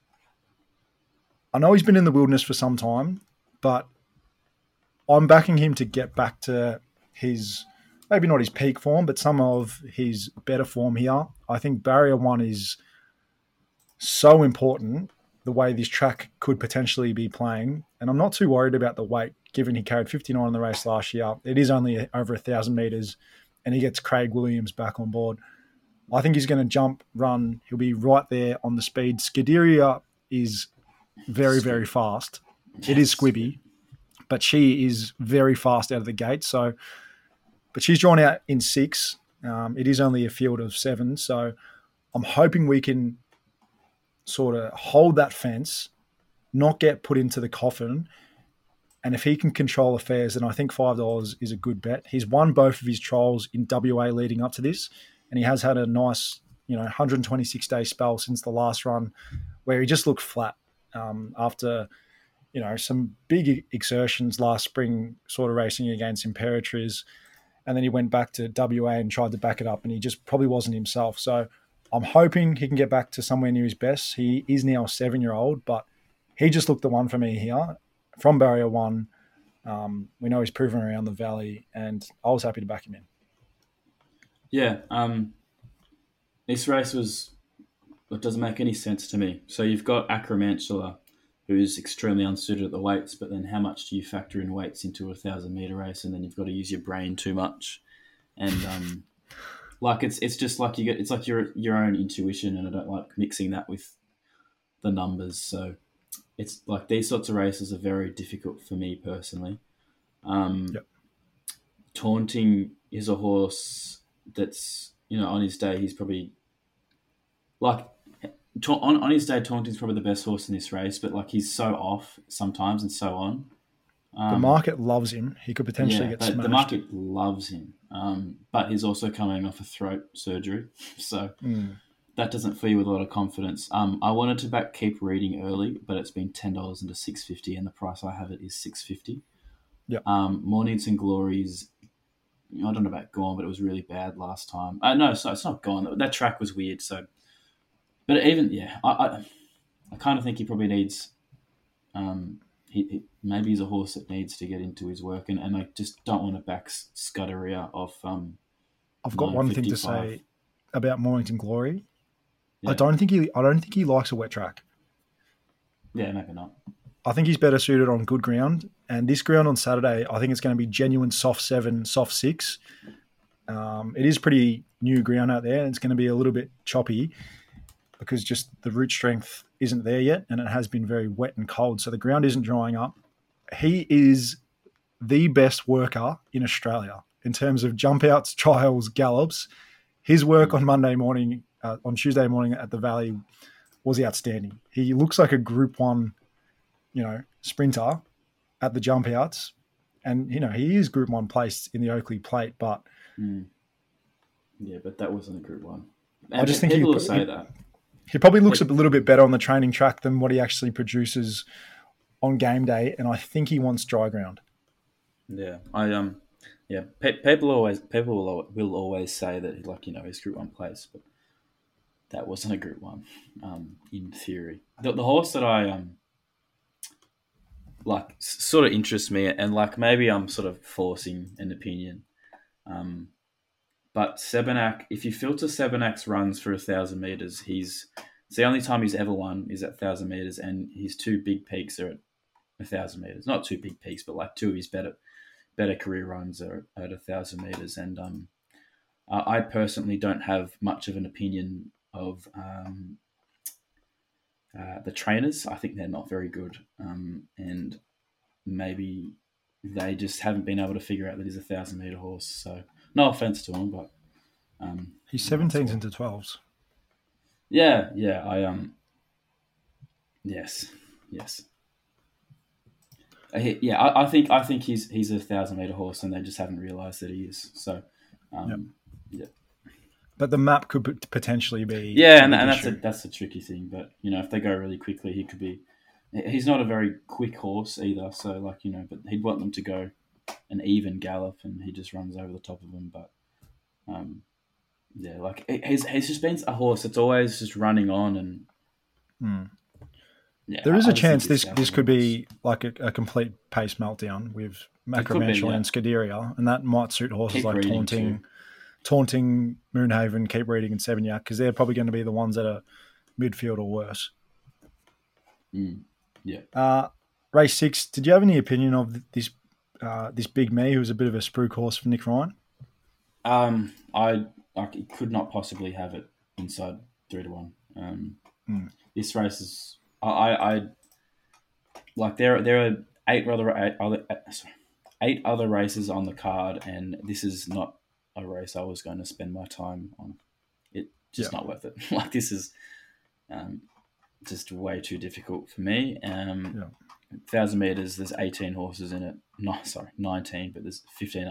know he's been in the wilderness for some time, but I'm backing him to get back to his... maybe not his peak form, but some of his better form here. I think Barrier 1 is so important, the way this track could potentially be playing. And I'm not too worried about the weight, given he carried 59 in the race last year. It is only over 1,000 metres, and he gets Craig Williams back on board. I think he's going to jump, run. He'll be right there on the speed. Scuderia is very, very fast. It is Squibby, but she is very fast out of the gate. But she's drawn out in 6. It is only a field of 7. So I'm hoping we can sort of hold that fence, not get put into the coffin. And if he can control affairs, then I think $5 is a good bet. He's won both of his trials in WA leading up to this. And he has had a nice, 126-day spell since the last run where he just looked flat after, some big exertions last spring sort of racing against Imperatriz. And then he went back to WA and tried to back it up, and he just probably wasn't himself. So I'm hoping he can get back to somewhere near his best. He is now a 7-year-old, but he just looked the one for me here from Barrier 1. We know he's proven around the valley, and I was happy to back him in. Yeah, this race it doesn't make any sense to me. So you've got Acromantula, who's extremely unsuited at the weights, but then how much do you factor in weights into a 1,000-metre race? And then you've got to use your brain too much. And Like it's just like it's like your own intuition, and I don't like mixing that with the numbers. So it's like these sorts of races are very difficult for me personally. Yep. Taunting is a horse that's, on his day, he's probably like on his day, Taunting's probably the best horse in this race, but like he's so off sometimes and so on. The market loves him. He could potentially get smashed. The market loves him, but he's also coming off a throat surgery, so that doesn't fill you with a lot of confidence. I wanted to back Keep Reading early, but it's been $10 into $6.50, and the price I have it is $6.50. Yep. Mornington Glories, I don't know about gone, but it was really bad last time. No, so it's not gone. That track was weird. So, but even I kind of think he probably needs. He maybe he's a horse that needs to get into his work, and I just don't want to back Scuderia off. I've got one thing to say about Mornington Glory. Yeah. I don't think he likes a wet track. Yeah, maybe not. I think he's better suited on good ground, and this ground on Saturday, I think it's going to be genuine soft 7, soft 6. It is pretty new ground out there, and it's going to be a little bit choppy because just the root strength isn't there yet, and it has been very wet and cold, so the ground isn't drying up. He is the best worker in Australia in terms of jump outs, trials, gallops. His work on on Tuesday morning at the Valley was outstanding. He looks like a Group 1, sprinter at the jump outs, and he is Group 1 placed in the Oakley Plate, but yeah, but that wasn't a Group 1. I just think people will say that. He probably looks a little bit better on the training track than what he actually produces on game day, and I think he wants dry ground. Yeah, people will always say that he's Group 1 place, but that wasn't a Group 1 in theory. The horse that I sort of interests me, and maybe I'm sort of forcing an opinion, but Sebenak, if you filter Sebenak's runs for 1,000 meters, it's the only time he's ever won is at 1,000 meters, and his 2 big peaks are at 1,000 meters. Not 2 big peaks, but 2 of his better career runs are at 1,000 meters. And I personally don't have much of an opinion of the trainers. I think they're not very good, and maybe they just haven't been able to figure out that he's a 1,000-meter horse. So no offense to him, but he's 17s into 12s. Yeah. Yes. I think he's a 1,000-meter horse, and they just haven't realised that he is. So, yeah. But the map could potentially be and that's a tricky thing. But if they go really quickly, he could be. He's not a very quick horse either. So but he'd want them to go an even gallop, and he just runs over the top of them. But he's just been a horse that's always just running on, and there is a chance this could be like a complete pace meltdown with Macromantial and Scuderia, and that might suit horses Keep like Taunting, Moonhaven, Keep Reading, and Sevenyak, because they're probably going to be the ones that are midfield or worse. Race 6. Did you have any opinion of this Big Me, who was a bit of a spruik horse for Nick Ryan? I could not possibly have it inside 3-1. This race is there are 8 other races on the card, and this is not a race I was going to spend my time on. It's just not worth it. This is just way too difficult for me. 1,000 meters, there's 18 horses in it. 19, but there's 15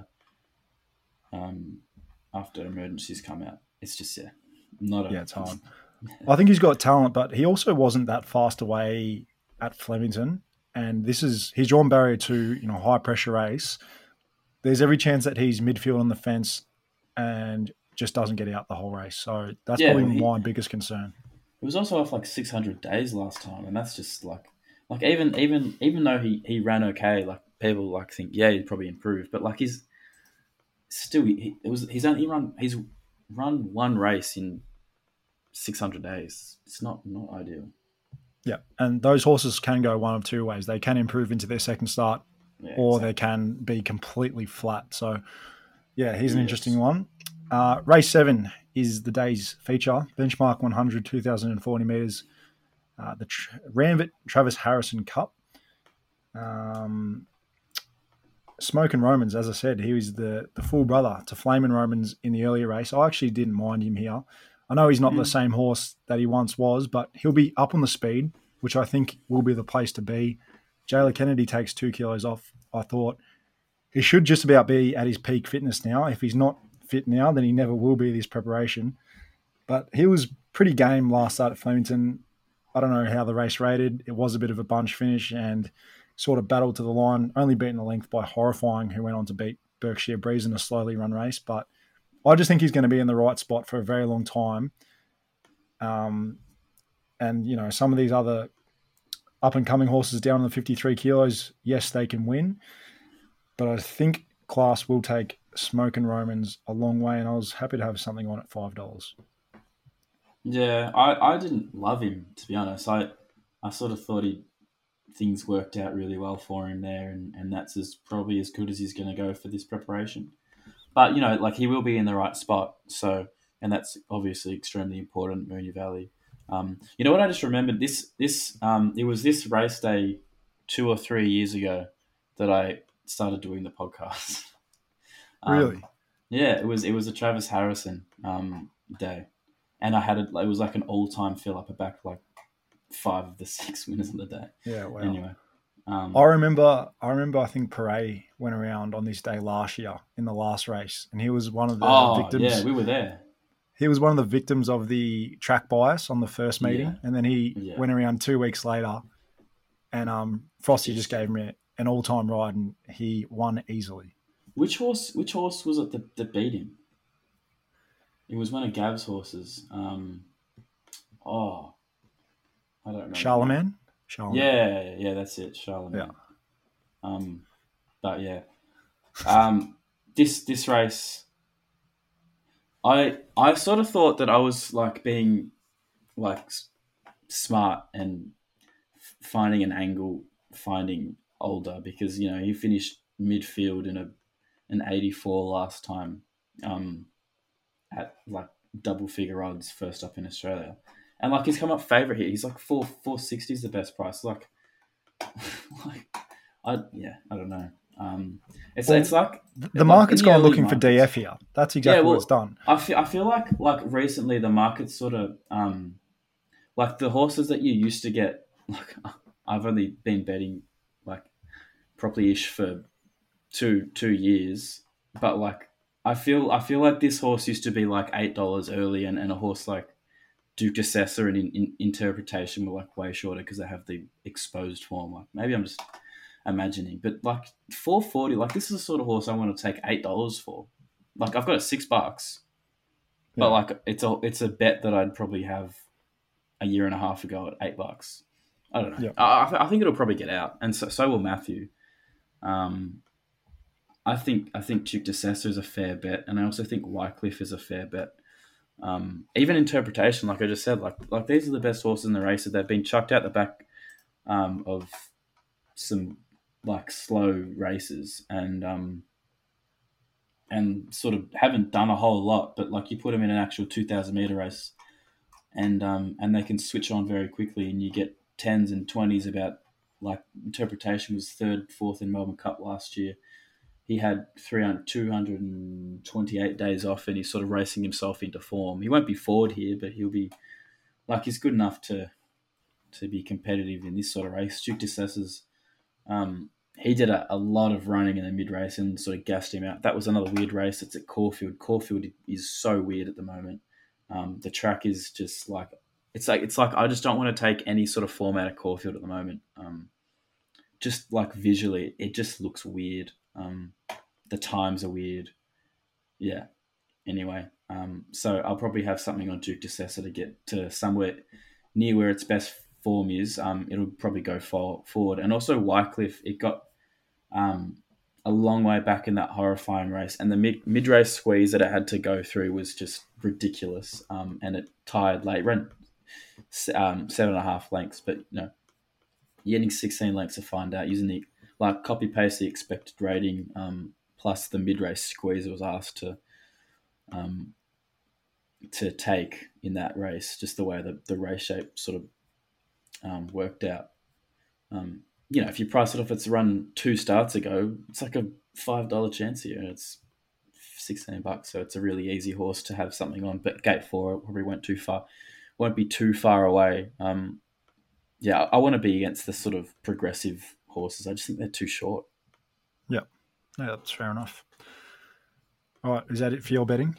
after emergencies come out. It's just it's hard. I think he's got talent, but he also wasn't that fast away at Flemington, and he's drawn barrier to high pressure race. There's every chance that he's midfield on the fence and just doesn't get out the whole race. So that's probably my biggest concern. It was also off 600 days last time, and that's just even though he ran okay, people think he'd probably improved, but he's still he's run one race in 600 days. It's not ideal. Yeah, and those horses can go one of two ways. They can improve into their second start, or they can be completely flat. So, he's an interesting one. Race 7 is the day's feature. Benchmark 100, 2,040 metres. The Ranvit Travis Harrison Cup. Smoke and Romans, as I said, he was the full brother to Flame and Romans in the earlier race. I actually didn't mind him here. I know he's not the same horse that he once was, but he'll be up on the speed, which I think will be the place to be. Jayla Kennedy takes 2 kilos off, I thought. He should just about be at his peak fitness now. If he's not fit now, then he never will be this preparation. But he was pretty game last start at Flemington. I don't know how the race rated. It was a bit of a bunch finish and sort of battled to the line, only beaten a length by Horrifying, who went on to beat Berkshire Breeze in a slowly run race. But I just think he's going to be in the right spot for a very long time. And, you know, some of these other up-and-coming horses down in the 53 kilos, yes, they can win. But I think class will take Smoke and Romans a long way, and I was happy to have something on at $5. Yeah, I didn't love him, to be honest. I sort of thought things worked out really well for him there, and that's probably as good as he's going to go for this preparation. But, you know, like he will be in the right spot, so, and that's obviously extremely important, Moonee Valley. You know what I just remembered? It was this race day 2 or 3 years ago that I started doing the podcast. Really? Yeah, it was a Travis Harrison day. And I had it was like an all-time fill-up. I backed like 5 of the 6 winners of the day. Yeah, wow. Anyway. I remember I think Perret went around on this day last year in the last race, and he was one of the victims. Yeah, we were there. He was one of the victims of the track bias on the first meeting, and then he went around 2 weeks later, and Frosty just gave him an all-time ride, and he won easily. Which horse was it that beat him? It was one of Gav's horses. I don't know. Charlemagne? Yeah, that's it, Charlemagne. Yeah. But yeah, this race, I sort of thought that I was like being like smart and finding an angle, finding older, because you know he finished midfield in an 84 last time, at like double figure odds first up in Australia. And like he's come up favourite here. He's like 460 is the best price. Like I don't know. It's like the market's gone looking for DF here. That's exactly what it's done. I feel like recently the market's sort of like the horses that you used to get. Like I've only been betting like properly ish for two years, but like I feel like this horse used to be like $8 early, and a horse like Duke de Sessa in interpretation were like way shorter because they have the exposed form. Like maybe I'm just imagining, but like 440, like this is the sort of horse I want to take $8 for. Like I've got it $6, but like it's a bet that I'd probably have a year and a half ago at $8. I don't know. Yeah. I think it'll probably get out, and so will Matthew. I think Duke de Sessa is a fair bet, and I also think Wycliffe is a fair bet. Even interpretation, like I just said, like these are the best horses in the race that they've been chucked out the back of some like slow races, and sort of haven't done a whole lot, but like you put them in an actual 2,000 meter race, and they can switch on very quickly, and you get 10s and 20s. About like interpretation was 3rd, 4th in Melbourne Cup last year. He had 228 days off, and he's sort of racing himself into form. He won't be forward here, but he'll be like he's good enough to be competitive in this sort of race. Duke de Sessa's, he did a lot of running in the mid race and sort of gassed him out. That was another weird race. It's at Caulfield. Caulfield is so weird at the moment. The track is just like it's like I just don't want to take any sort of form out of Caulfield at the moment. Just like visually, it just looks weird. The times are weird. Yeah. Anyway, so I'll probably have something on Duke de Sessa to get to somewhere near where its best form is. It'll probably go forward. And also Wycliffe, it got a long way back in that Horrifying race, and the mid-race squeeze that it had to go through was just ridiculous. And it tired late, ran 7.5 lengths, but you know, you're getting 16 lengths to find out using the like copy paste the expected rating plus the mid race squeeze it was asked to to take in that race, just the way the race shape sort of worked out. If you price it off, it's run 2 starts ago, it's like a $5 chance here. It's $16, so it's a really easy horse to have something on. But gate 4 probably won't be too far away. I want to be against the sort of progressive horses. I just think they're too short. Yeah, that's fair enough. All right, is that it for your betting?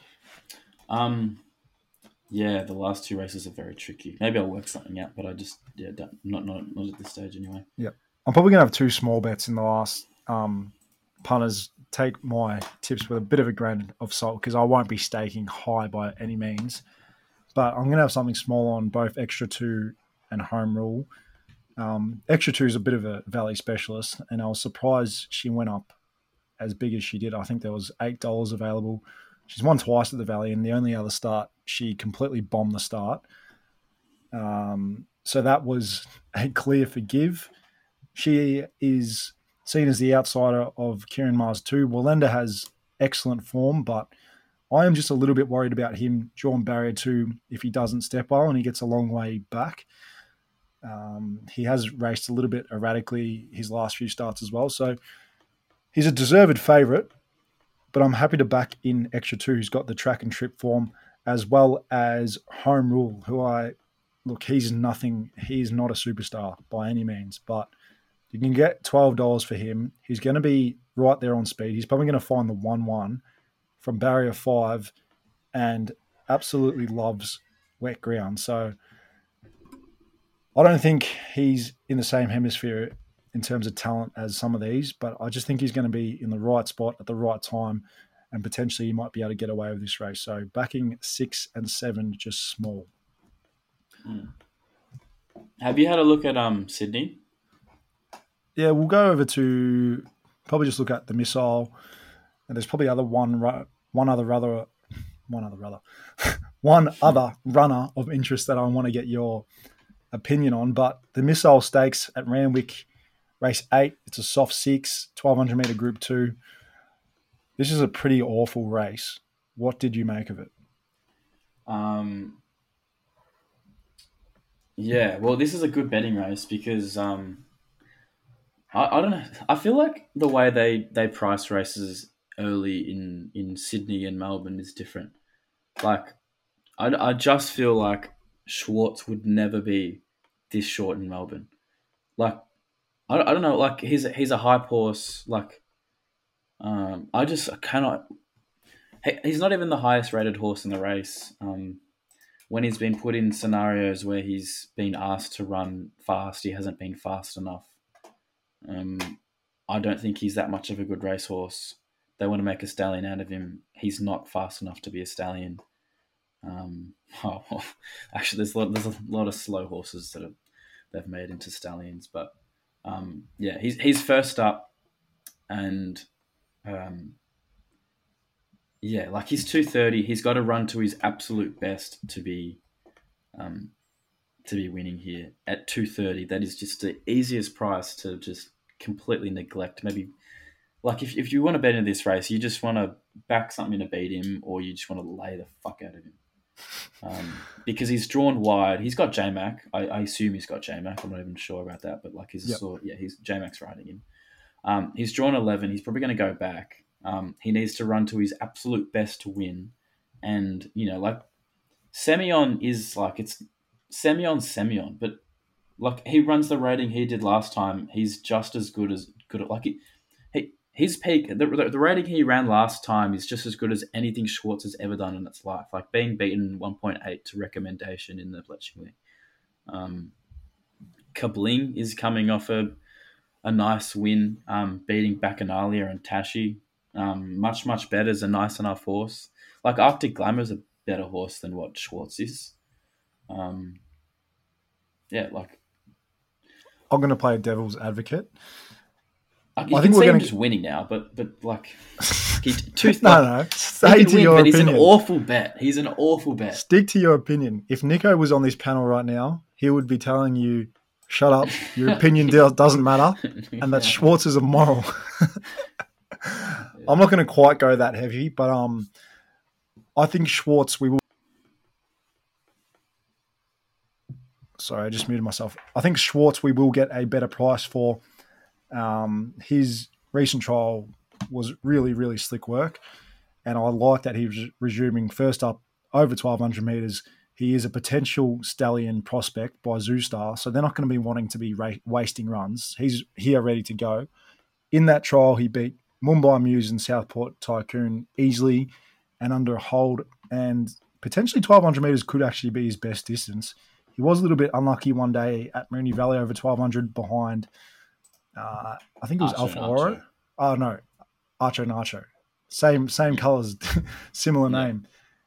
Yeah, the last 2 races are very tricky. Maybe I'll work something out, but I just not at this stage anyway. Yeah, I'm probably gonna have 2 small bets in the last. Punters, take my tips with a bit of a grain of salt because I won't be staking high by any means. But I'm gonna have something small on both Extra 2 and Home Rule. Extra 2 is a bit of a Valley specialist, and I was surprised she went up as big as she did. I think there was $8 available. She's won twice at the Valley, and the only other start, she completely bombed the start. So that was a clear forgive. She is seen as the outsider of Kieran Mars too. Wallenda has excellent form, but I am just a little bit worried about him drawing barrier 2 if he doesn't step well and he gets a long way back. He has raced a little bit erratically his last few starts as well. So he's a deserved favourite, but I'm happy to back in Extra 2, who's got the track and trip form, as well as Home Rule, he's nothing. He's not a superstar by any means, but you can get $12 for him. He's going to be right there on speed. He's probably going to find the 1-1 from barrier 5 and absolutely loves wet ground. So I don't think he's in the same hemisphere in terms of talent as some of these, but I just think he's going to be in the right spot at the right time, and potentially he might be able to get away with this race. So backing 6 and 7, just small. Have you had a look at Sydney? Yeah, we'll go over to probably just look at the Missile, and there's probably one other runner of interest that I want to get your opinion on. But the Missile Stakes at Randwick, race 8, it's a soft 6, 1,200 metre Group 2. This is a pretty awful race. What did you make of it? Yeah, well, this is a good betting race because I don't know. I feel like the way they price races early in Sydney and Melbourne is different. Like, I just feel like Schwartz would never be this short in Melbourne. Like, I don't know. Like, he's a hype horse. Like, I cannot. He's not even the highest rated horse in the race. When he's been put in scenarios where he's been asked to run fast, he hasn't been fast enough. I don't think he's that much of a good racehorse. They want to make a stallion out of him. He's not fast enough to be a stallion. Actually, there's a lot of slow horses that they've made into stallions. But yeah, he's first up, and yeah, like he's 230. He's got to run to his absolute best to be winning here at 230. That is just the easiest price to just completely neglect. Maybe like if you want to bet in this race, you just want to back something to beat him, or you just want to lay the fuck out of him. Because he's drawn wide. He's got J-Mac. I assume he's got J-Mac. I'm not even sure about that, but like he's J-Mac's riding him. He's drawn 11. He's probably going to go back. He needs to run to his absolute best to win. And, like Semyon is like, it's Semyon, but like he runs the rating he did last time. He's just as good at like his peak. The rating he ran last time is just as good as anything Schwartz has ever done in its life. Like being beaten 1.8 to recommendation in the Bletchley. Kabling is coming off a nice win, beating Bacchanalia and Tashi. Much better. Is a nice enough horse. Like Arctic Glamour is a better horse than what Schwartz is. Yeah, like I'm going to play devil's advocate. I think we're just winning now, but like, no. Stay to your opinion. He's an awful bet. He's an awful bet. Stick to your opinion. If Nico was on this panel right now, he would be telling you, "Shut up. Your opinion doesn't matter," and that Schwartz is immoral. I'm not going to quite go that heavy, but I think Schwartz, we will. Sorry, I just muted myself. I think Schwartz, we will get a better price for. His recent trial was really, really slick work. And I like that he was resuming first up over 1,200 metres. He is a potential stallion prospect by Zoostar, so they're not going to be wanting to be wasting runs. He's here ready to go. In that trial, he beat Mumbai Muse and Southport Tycoon easily and under a hold, and potentially 1,200 metres could actually be his best distance. He was a little bit unlucky one day at Moonee Valley over 1,200 behind, I think it was Archer Alpha and Oro. Archer. Oh, no, Archer and Archer. Same colours, similar name.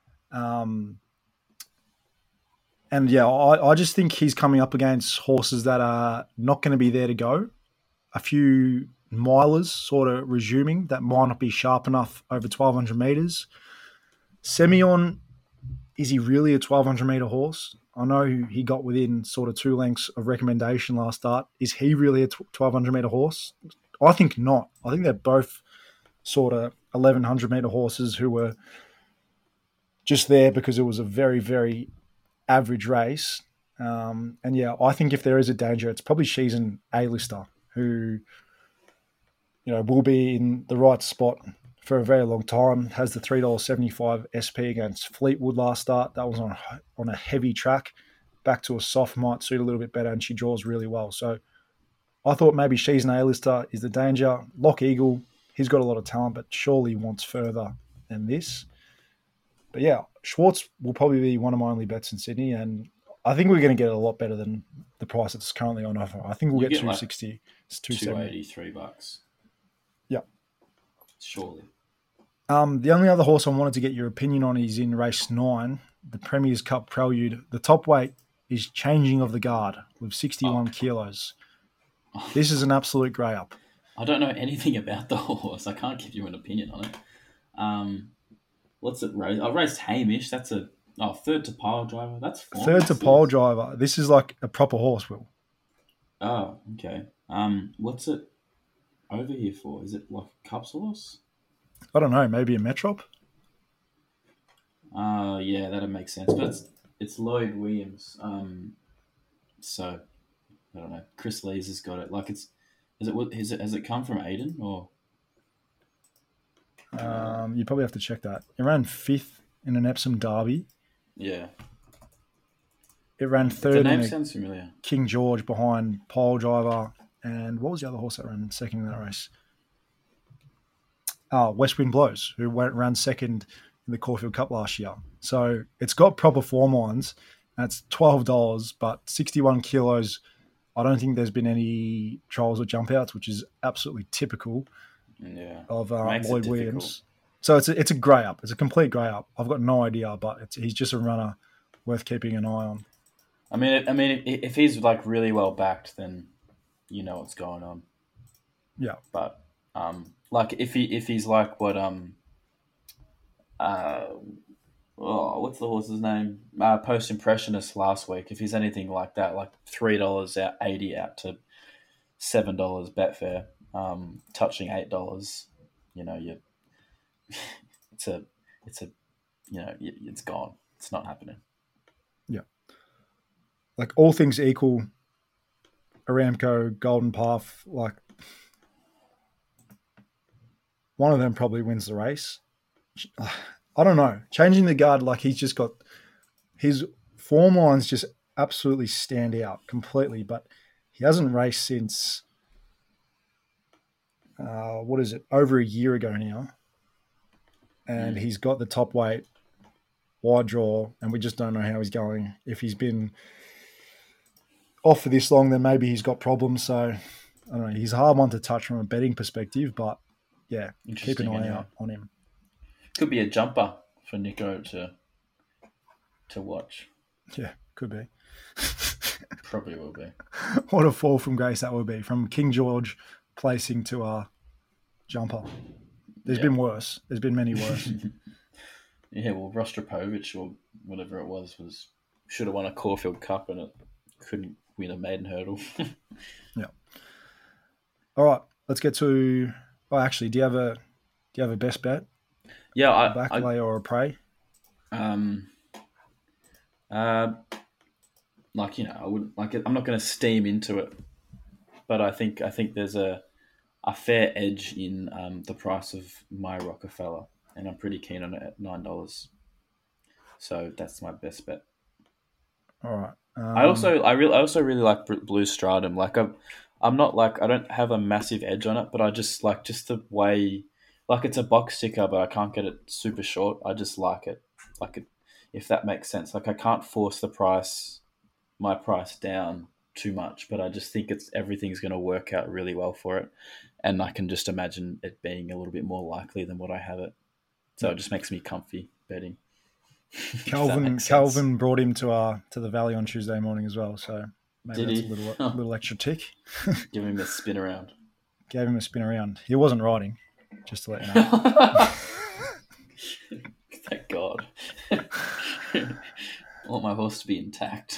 And yeah, I just think he's coming up against horses that are not going to be there to go. A few milers sort of resuming that might not be sharp enough over 1,200 metres. Semyon, is he really a 1,200 metre horse? I know he got within sort of 2 lengths of recommendation last start. Is he really a 1,200 metre horse? I think not. I think they're both sort of 1,100 metre horses who were just there because it was a very, very average race. And yeah, I think if there is a danger, it's probably She's an A-lister who, will be in the right spot for a very long time. Has the $3.75 SP against Fleetwood last start. That was on a heavy track. Back to a soft might suit a little bit better, and she draws really well. So I thought maybe She's an A-lister is the danger. Lock Eagle, he's got a lot of talent, but surely wants further than this. But yeah, Schwartz will probably be one of my only bets in Sydney, and I think we're going to get it a lot better than the price that's currently on offer. I think we'll get 260. It's 270. $283. Yeah. Surely. The only other horse I wanted to get your opinion on is in race 9, the Premier's Cup Prelude. The top weight is Changing of the Guard with 61 kilos. This is an absolute grey up. I don't know anything about the horse. I can't give you an opinion on it. What's it race? I raced Hamish. That's third to pile driver. That's fine. Third to pole driver. This is like a proper horse, Will. Oh, okay. What's it over here for? Is it like a Cubs horse? I don't know. Maybe a Metrop? Yeah, that'd make sense. But it's Lloyd Williams. So I don't know. Chris Lees has got it. Like has it come from Aiden or? You probably have to check that. It ran 5th in an Epsom Derby. Yeah. It ran 3rd The in name a sounds familiar. King George behind pole driver. And what was the other horse that ran second in that race? West Wind Blows, who ran second in the Caulfield Cup last year. So it's got proper form lines. That's $12, but 61 kilos. I don't think there's been any trials or jump outs, which is absolutely typical of Lloyd Williams. So it's a grey up. It's a complete grey up. I've got no idea, but he's just a runner worth keeping an eye on. I mean, if he's like really well backed, then you know what's going on. Yeah, but like if he's like what what's the horse's name? Post Impressionist last week. If he's anything like that, like $3 out, 80 out to $7 Betfair, touching $8, it's gone. It's not happening. Yeah. Like all things equal, Aramco, Golden Path, like one of them probably wins the race. I don't know. Changing the Guard, like he's just got his form lines just absolutely stand out completely, but he hasn't raced since over a year ago now. And he's got the top weight, wide draw, and we just don't know how he's going. If he's been off for this long, then maybe he's got problems. So I don't know. He's a hard one to touch from a betting perspective, but yeah, keep an eye out on him. Could be a jumper for Nico to watch. Yeah, could be. Probably will be. What a fall from grace that would be, from King George placing to a jumper. There's been worse. There's been many worse. Yeah, well, Rostropovich or whatever it was should have won a Caulfield Cup and it couldn't win a maiden hurdle. Yeah. All right, let's get to. Oh, actually, do you have a best bet? Yeah, a back lay or a prey? Um, like I would like. I'm not going to steam into it, but I think there's a fair edge in the price of my Rockefeller, and I'm pretty keen on it at $9. So that's my best bet. All right. I also really like Blue Stratum. Like I'm not like I don't have a massive edge on it, but I just like just the way like it's a box sticker, but I can't get it super short. I just like it, if that makes sense. Like I can't force my price down too much, but I just think everything's going to work out really well for it, and I can just imagine it being a little bit more likely than what I have it. So it just makes me comfy betting. Calvin brought him to the Valley on Tuesday morning as well, so maybe Did that's he? a little extra tick. Give him a spin around. Gave him a spin around. He wasn't riding, just to let you know. Thank God. I want my horse to be intact.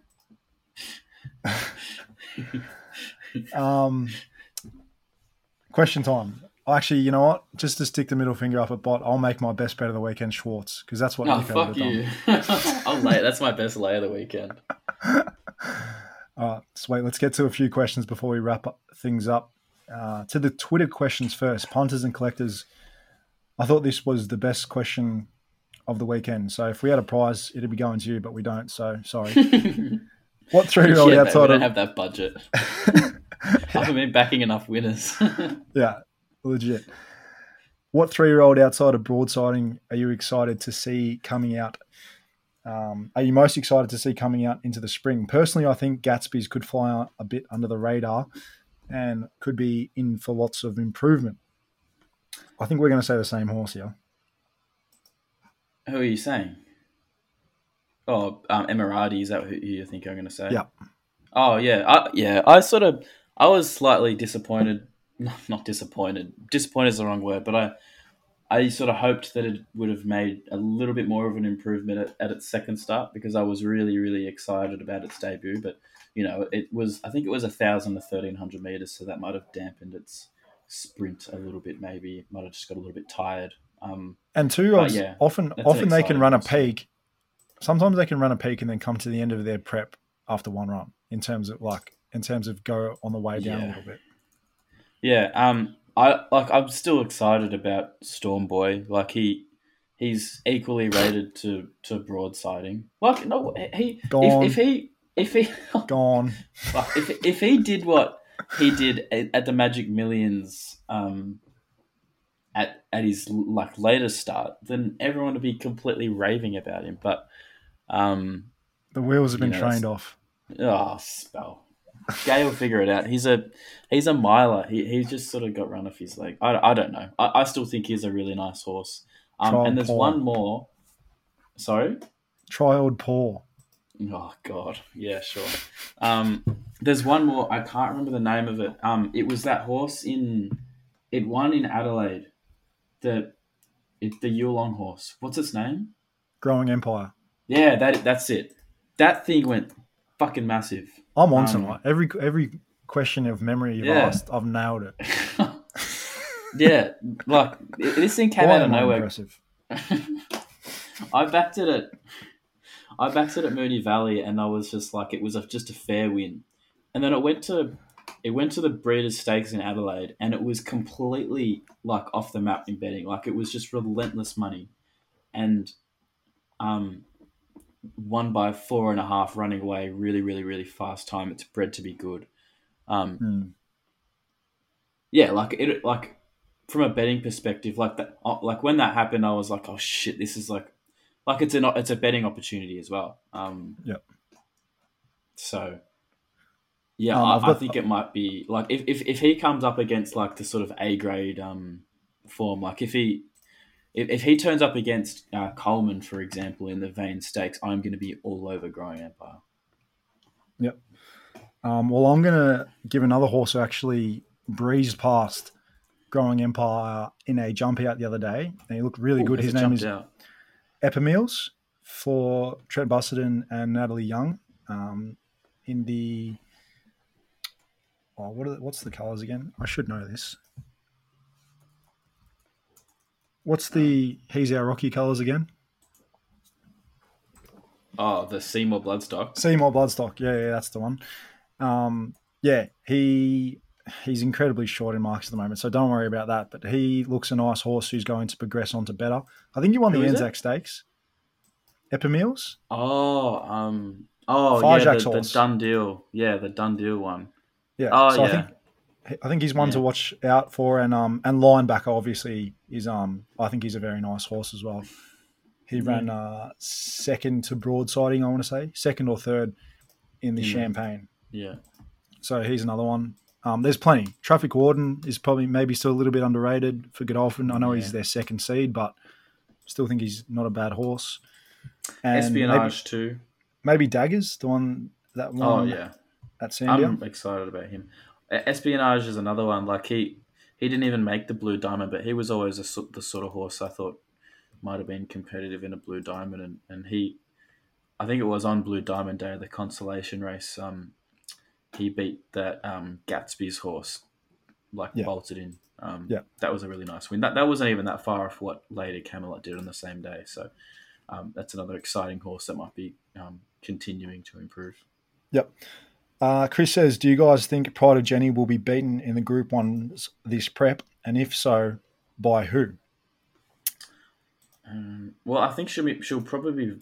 Question time. Actually, you know what? Just to stick the middle finger up at bot, I'll make my best bet of the weekend Schwartz, because that's what Oh, Nico fuck would have you. done. I'll lay. That's my best lay of the weekend. All right, sweet. Let's get to a few questions before we wrap things up. To the Twitter questions first. Punters and collectors. I thought this was the best question of the weekend. So if we had a prize, it'd be going to you, but we don't. So sorry. What 3-year-old Yeah, outside we don't of have that budget. I haven't been backing enough winners. Yeah, legit. What 3-year-old outside of broadsiding are you excited to see coming out? Are you most excited to see coming out into the spring? Personally, I think Gatsby's could fly out a bit under the radar and could be in for lots of improvement. I think we're going to say the same horse here. Who are you saying? Oh, Emirati, is that who you think I'm going to say? Yeah. Oh, yeah. I was slightly disappointed. Not disappointed. Disappointed is the wrong word, but I sort of hoped that it would have made a little bit more of an improvement at its second start, because I was really, really excited about its debut. But, I think it was 1,000 to 1,300 meters, so that might have dampened its sprint a little bit, maybe. It might have just got a little bit tired. And 2-year-olds, yeah, often they can run a peak. Sometimes they can run a peak and then come to the end of their prep after one run in terms of go on the way down a little bit. Yeah. I'm still excited about Storm Boy. Like he's equally rated to broadsiding. Like no, he Gone. if he Gone. if he did what he did at the Magic Millions at his like latest start, then everyone would be completely raving about him. But the wheels have been trained off. Oh, spell. Gay will figure it out. He's a miler. He just sort of got run off his leg. I don't know. I still think he's a really nice horse. And there's one more. Sorry? Try Old Paul. Oh, God. Yeah, sure. There's one more. I can't remember the name of it. It was that horse it won in Adelaide. The Yulong horse. What's its name? Growing Empire. Yeah, that's it. That thing went fucking massive. I'm on tonight. Every question of memory you've asked, I've nailed it. Yeah, like this thing came out of nowhere. Impressive. I backed it at Moonee Valley, and I was just like, it was just a fair win. And then it went to the Breeders' Stakes in Adelaide, and it was completely like off the map in betting. Like it was just relentless money, and won by 4.5, running away really, really, really fast time. It's bred to be good. Yeah, like from a betting perspective, like that, like when that happened, I was like, oh shit, this is like it's a betting opportunity as well. Yep. So yeah, I think it might be like if he comes up against like the sort of A grade form, like if he turns up against Coleman, for example, in the Vane Stakes, I'm going to be all over Growing Empire. Yep. Well, I'm going to give another horse who actually breezed past Growing Empire in a jump out the other day, and he looked really good. His name is Epimils for Trent Busserton and Natalie Young. In the what's the colours again? I should know this. What's the He's Our Rocky colours again? Oh, the Seymour Bloodstock. Seymour Bloodstock. Yeah, that's the one. He's incredibly short in marks at the moment, so don't worry about that. But he looks a nice horse who's going to progress on to better. I think he won Who the is Anzac Stakes. Epimils? The horse. done deal. Yeah, the done deal one. Yeah. Oh, so yeah. I think he's one to watch out for, and Linebacker obviously is I think he's a very nice horse as well. He ran second to Broadsiding, I want to say, second or third in the Champagne. Yeah. So he's another one. There's plenty. Traffic Warden is probably maybe still a little bit underrated for Godolphin. I know he's their second seed, but still think he's not a bad horse. And Espionage too. Maybe Daggers, the one that won. Oh yeah, at Sandown. I'm excited about him. Espionage is another one. Like he didn't even make the Blue Diamond, but he was always the sort of horse I thought might have been competitive in a Blue Diamond, and I think it was on Blue Diamond Day, the consolation race. He beat that Gatsby's horse, bolted in. That was a really nice win. That wasn't even that far off what Lady Camelot did on the same day. So that's another exciting horse that might be continuing to improve. Yep. Chris says, do you guys think Pride of Jenny will be beaten in the Group 1s this prep? And if so, by who? Well, I think she'll probably be...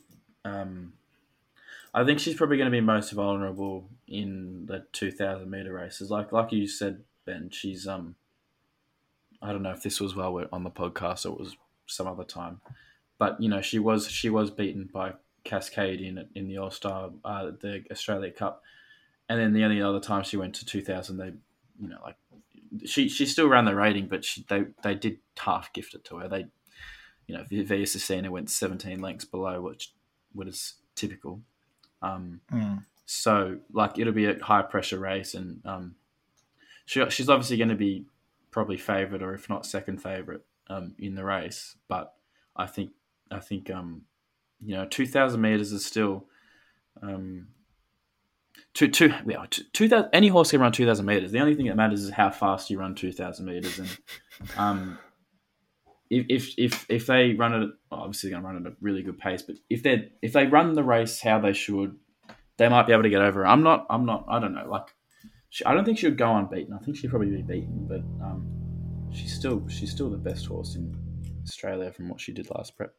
I think she's probably going to be most vulnerable in the 2,000 metre races. Like you said, Ben, she's... I don't know if this was while we're on the podcast or it was some other time. But, she was beaten by Cascade in the All-Star, the Australia Cup. And then the only other time she went to 2,000, she still ran the rating, but they did half gift it to her. They, Via Cecina went 17 lengths below, which is typical. So it'll be a high pressure race, and she's obviously going to be probably favourite, or if not second favourite, in the race. But I think 2,000 metres is still 2,000. Any horse can run 2,000 metres. The only thing that matters is how fast you run 2,000 metres, and if they run it, obviously they're going to run at a really good pace. But if they run the race how they should, they might be able to get over. I don't know. I don't think she would go unbeaten. I think she'd probably be beaten, but she's still the best horse in Australia from what she did last prep.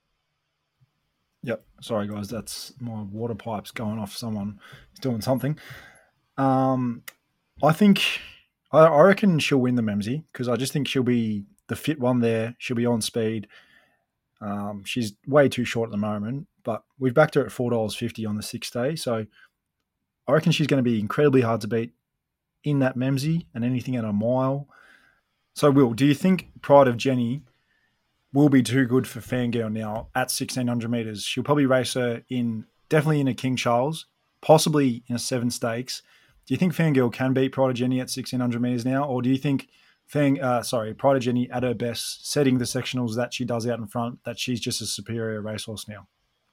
Yep. Sorry, guys. That's my water pipes going off. Someone is doing something. I reckon she'll win the Memsie because I just think she'll be the fit one there. She'll be on speed. She's way too short at the moment, but we've backed her at $4.50 on the 6th day. So I reckon she's going to be incredibly hard to beat in that Memsie and anything at a mile. So, Will, do you think Pride of Jenny will be too good for Fangirl now at 1,600 metres? She'll probably race her definitely in a King Charles, possibly in a 7 stakes. Do you think Fangirl can beat Pride of Jenny at 1,600 metres now? Or do you think Pride of Jenny at her best, setting the sectionals that she does out in front, that she's just a superior racehorse now?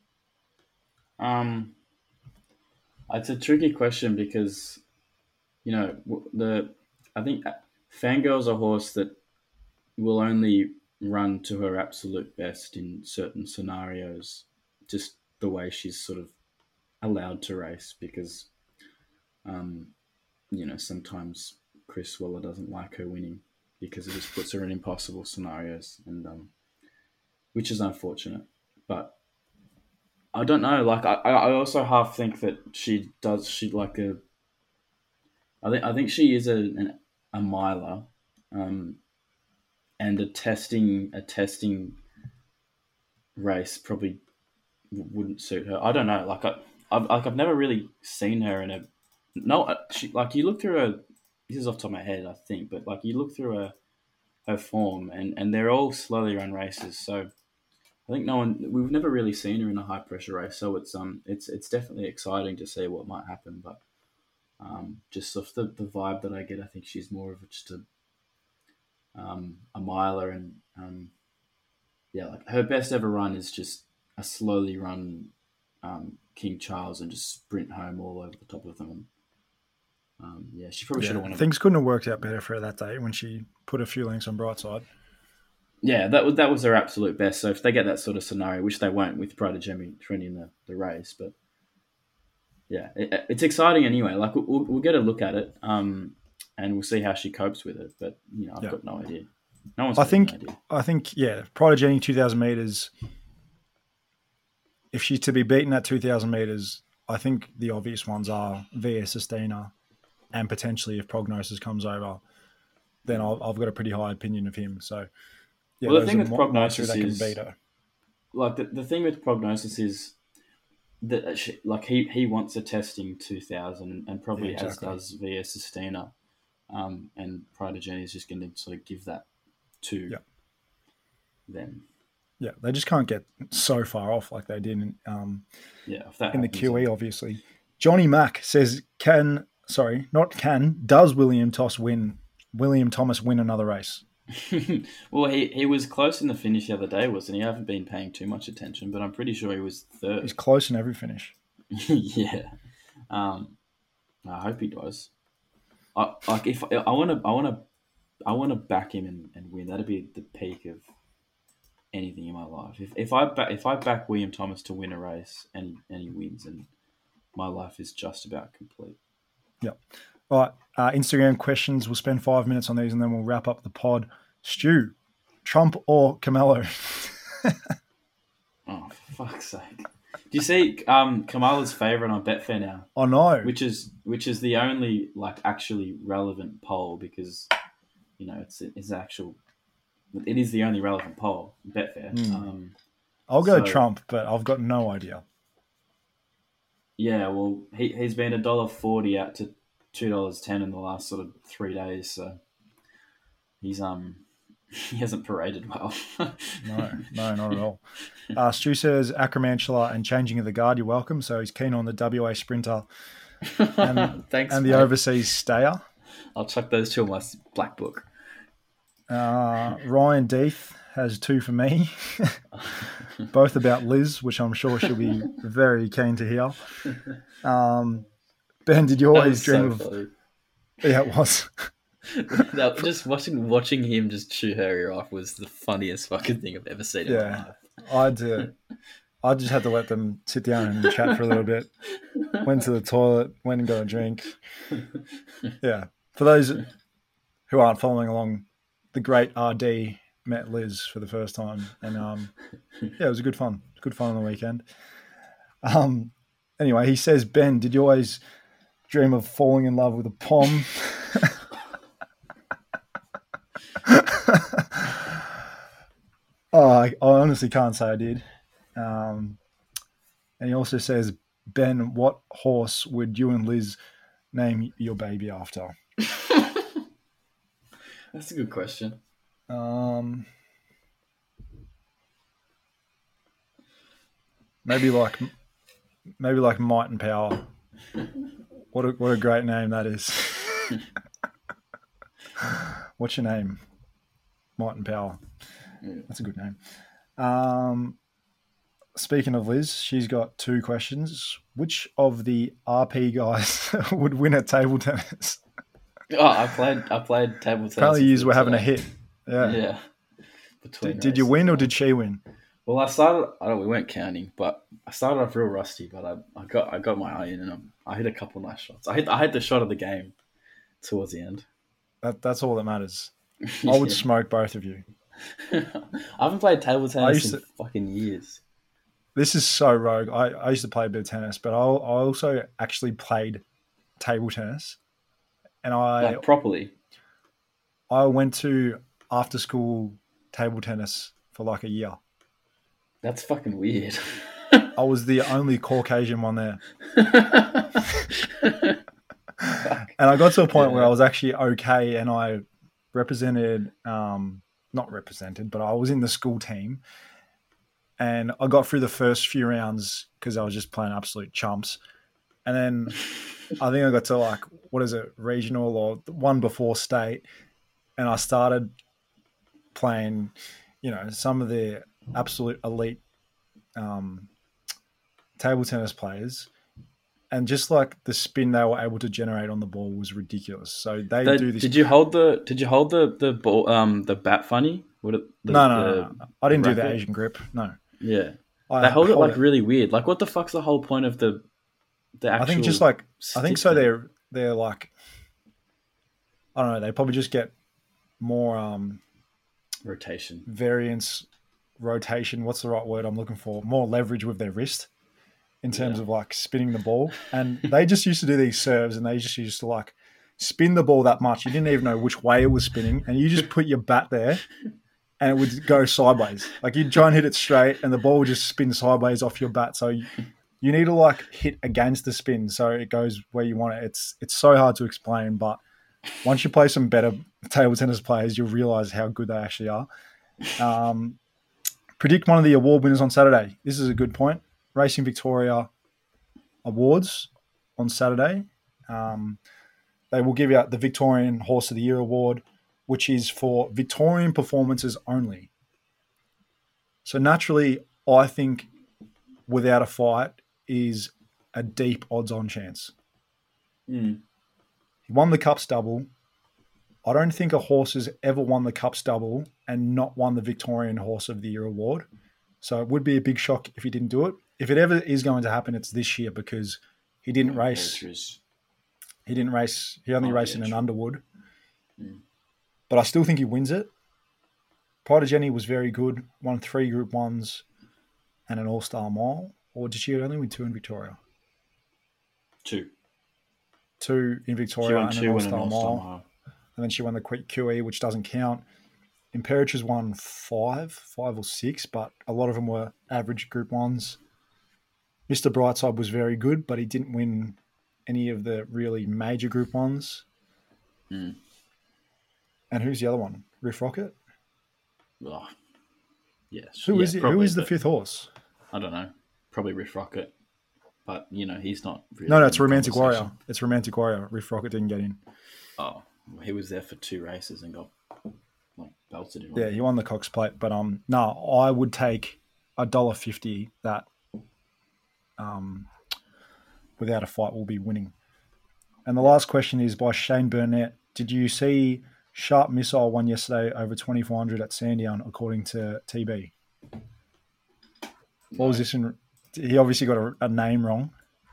It's a tricky question because, I think Fangirl's a horse that will only run to her absolute best in certain scenarios, just the way she's sort of allowed to race because, sometimes Chris Waller doesn't like her winning because it just puts her in impossible scenarios, and which is unfortunate. But I don't know. I also half think that I think she is a miler, and a testing race probably wouldn't suit her. I don't know. I've never really seen her in you look through her. This is off the top of my head, I think, but you look through her form, and they're all slowly run races. So I think we've never really seen her in a high pressure race. So it's definitely exciting to see what might happen. But just off the vibe that I get, I think she's more of just a miler, and her best ever run is just a slowly run King Charles and just sprint home all over the top of them. She probably should have won it. Things couldn't have worked out better for her that day when she put a few lengths on Brightside. Yeah, that was their absolute best. So if they get that sort of scenario, which they won't with Pride of Jimmy in the race, but yeah, it's exciting anyway. Like we'll get a look at it, and we'll see how she copes with it. But I've got no idea. No one's got any idea. I think, Pride of Jenny 2,000 meters. If she's to be beaten at 2,000 meters, I think the obvious ones are Via Sistina, and potentially if Prognosis comes over, then I've got a pretty high opinion of him. So, yeah, well, the thing with Prognosis that is, can beat her. Like the thing with Prognosis is that he wants a testing 2,000 and probably does Via Sistina, and Pride of Jenny is just going to sort of give that to them. Yeah, they just can't get so far off like they did in the QE, obviously. Johnny Mack says, does William Thomas win another race? Well, he was close in the finish the other day, wasn't he? I haven't been paying too much attention, but I'm pretty sure he was third. He's close in every finish. Yeah. I hope he does. I want to back him and win. That'd be the peak of anything in my life. If I back William Thomas to win a race and he wins, and my life is just about complete. Yep. All right. Instagram questions. We'll spend 5 minutes on these and then we'll wrap up the pod. Stu, Trump or Kamalo? Oh, for fuck's sake! Do you see Kamala's favourite on Betfair now? I know. Which is the only actually relevant poll, because it's actual. It is the only relevant poll, Betfair. I'll go Trump, but I've got no idea. Yeah, well, he's been $1.40 out to $2.10 in the last sort of 3 days, so he's he hasn't paraded well. No, not at all. Stu says Acromantula and changing of the guard. You're welcome. So he's keen on the WA Sprinter and, Thanks, and the mate. Overseas Stayer. I'll chuck those two in my black book. Ryan Deeth has 2 for me, both about Liz, which I'm sure she'll be very keen to hear. Ben, did you always dream of? Funny. Yeah, it was. Just watching him just chew her ear off was the funniest fucking thing I've ever seen in my life. I just had to let them sit down and chat for a little bit. Went to the toilet, went and got a drink. Yeah. For those who aren't following along, the great RD met Liz for the first time. And it was good fun. Good fun on the weekend. Anyway, he says, Ben, did you always dream of falling in love with a pom? I honestly can't say I did. And he also says, Ben, what horse would you and Liz name your baby after? That's a good question. Maybe like Might and Power. What a great name that is. What's your name? Might and Power. That's a good name. Speaking of Liz, she's got 2 questions. Which of the RP guys would win at table tennis? Oh, I played table tennis. Apparently you were having a hit. Yeah. Did you win or did she win? Well, we weren't counting, but I started off real rusty, but I got my eye in and I hit a couple nice shots. I hit the shot of the game towards the end. That's all that matters. I would smoke both of you. I haven't played table tennis in fucking years. This is so rogue. I used to play a bit of tennis, but I also actually played table tennis. And properly? I went to after school table tennis for like a year. That's fucking weird. I was the only Caucasian one there. And I got to a point where I was actually okay and I represented, not represented, but I was in the school team. And I got through the first few rounds because I was just playing absolute chumps. And then I think I got to regional or one before state. And I started playing, some of the absolute elite table tennis players. And just like the spin they were able to generate on the ball was ridiculous. So they do this. Did you hold the ball, the bat funny? No. I didn't do the racket? Asian grip. No. Yeah. I They hold it like it. really weird. Like, what the fuck's the whole point of the actual? I think just like I think so. stick thing? They're like I don't know. They probably just get more Rotation. variance, rotation. What's the right word I'm looking for? More leverage with their wrist in terms of like spinning the ball. And they just used to do these serves, and they just used to like spin the ball that much. You didn't even know which way it was spinning, and you just put your bat there, and it would go sideways. Like you'd try and hit it straight, and the ball would just spin sideways off your bat. So you need to like hit against the spin so it goes where you want it. It's so hard to explain, but once you play some better table tennis players, you'll realize how good they actually are. Predict one of the award winners on Saturday. This is a good point. Racing Victoria Awards on Saturday. They will give out the Victorian Horse of the Year award, which is for Victorian performances only. So naturally, I think Without a Fight is a deep odds-on chance. Mm. He won the Cups double. I don't think a horse has ever won the Cups double and not won the Victorian Horse of the Year award. So it would be a big shock if he didn't do it. If it ever is going to happen, it's this year because he didn't race. He didn't race. He only raced in an Underwood. Mm. But I still think he wins it. Pride of Jenny was very good. Won 3 Group 1s and an All-Star Mile. Or did she only win 2 in Victoria? 2. 2 in She Victoria won and 2 an and All-Star an All-Star Mile. Mile. And then she won the QE, which doesn't count. Imperatrice won 5 or 6, but a lot of them were average Group 1s. Mr. Brightside was very good, but he didn't win any of the really major Group 1s. Mm. And who's the other one? Riff Rocket? Oh, yes. Who is probably, the but 5th horse? I don't know. Probably Riff Rocket. But, he's not really... No, it's in the Romantic conversation. Warrior. It's Romantic Warrior. Riff Rocket didn't get in. Oh, he was there for 2 races and got belted in. Yeah, he won the Cox Plate. But no, I would take $1.50 that Without a Fight will be winning. And the last question is by Shane Burnett. Did you see Sharp Missile won yesterday over 2,400 at Sandown, according to TB? What was this in? He obviously got a name wrong.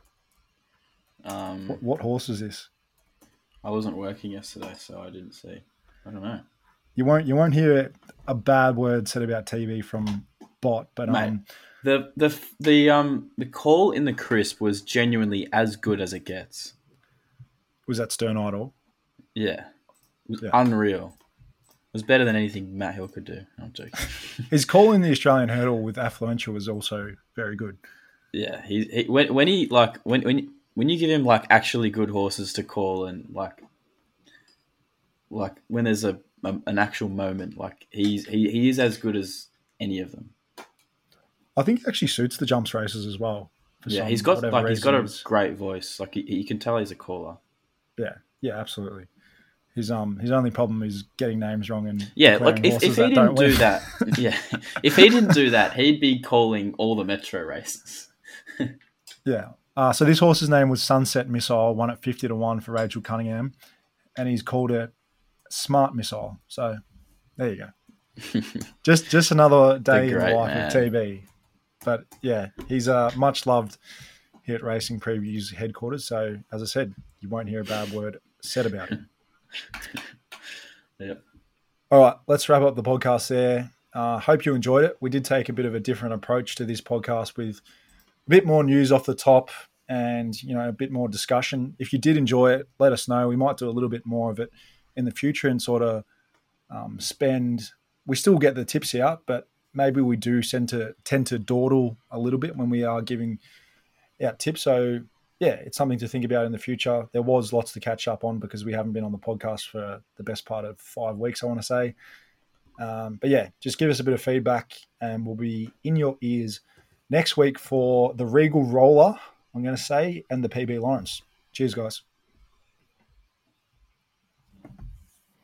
What horse is this? I wasn't working yesterday, so I didn't see. I don't know. You won't hear a bad word said about TB from Bot, but Mate, the call in the crisp was genuinely as good as it gets. Was that Stern Idol? Yeah. It was Yeah. unreal. It was better than anything Matt Hill could do. I'm joking. His call in the Australian Hurdle with Affluential was also very good. Yeah, when you give him like actually good horses to call and like when there's an actual moment, like he is as good as any of them. I think he actually suits the jumps races as well. Yeah, he's got a great voice. Like you can tell he's a caller. Yeah, absolutely. His only problem is getting names wrong and yeah. Like declaring if horses he that didn't don't do win. that, yeah, if he didn't do that, he'd be calling all the Metro races. Yeah. So this horse's name was Sunset Missile, won at 50-1 for Rachel Cunningham, and he's called it Smart Missile. So there you go. just another day in the great life man. of TB. But yeah, he's much loved here at Racing Previews headquarters. So as I said, you won't hear a bad word said about him. Yep. All right, let's wrap up the podcast there. Hope you enjoyed it. We did take a bit of a different approach to this podcast with a bit more news off the top and, a bit more discussion. If you did enjoy it, let us know. We might do a little bit more of it in the future and sort of we still get the tips out, but maybe we do tend to dawdle a little bit when we are giving out tips. So yeah, it's something to think about in the future. There was lots to catch up on because we haven't been on the podcast for the best part of 5 weeks, I want to say. But yeah, just give us a bit of feedback and we'll be in your ears next week for the Regal Roller, I'm going to say, and the PB Lawrence. Cheers, guys.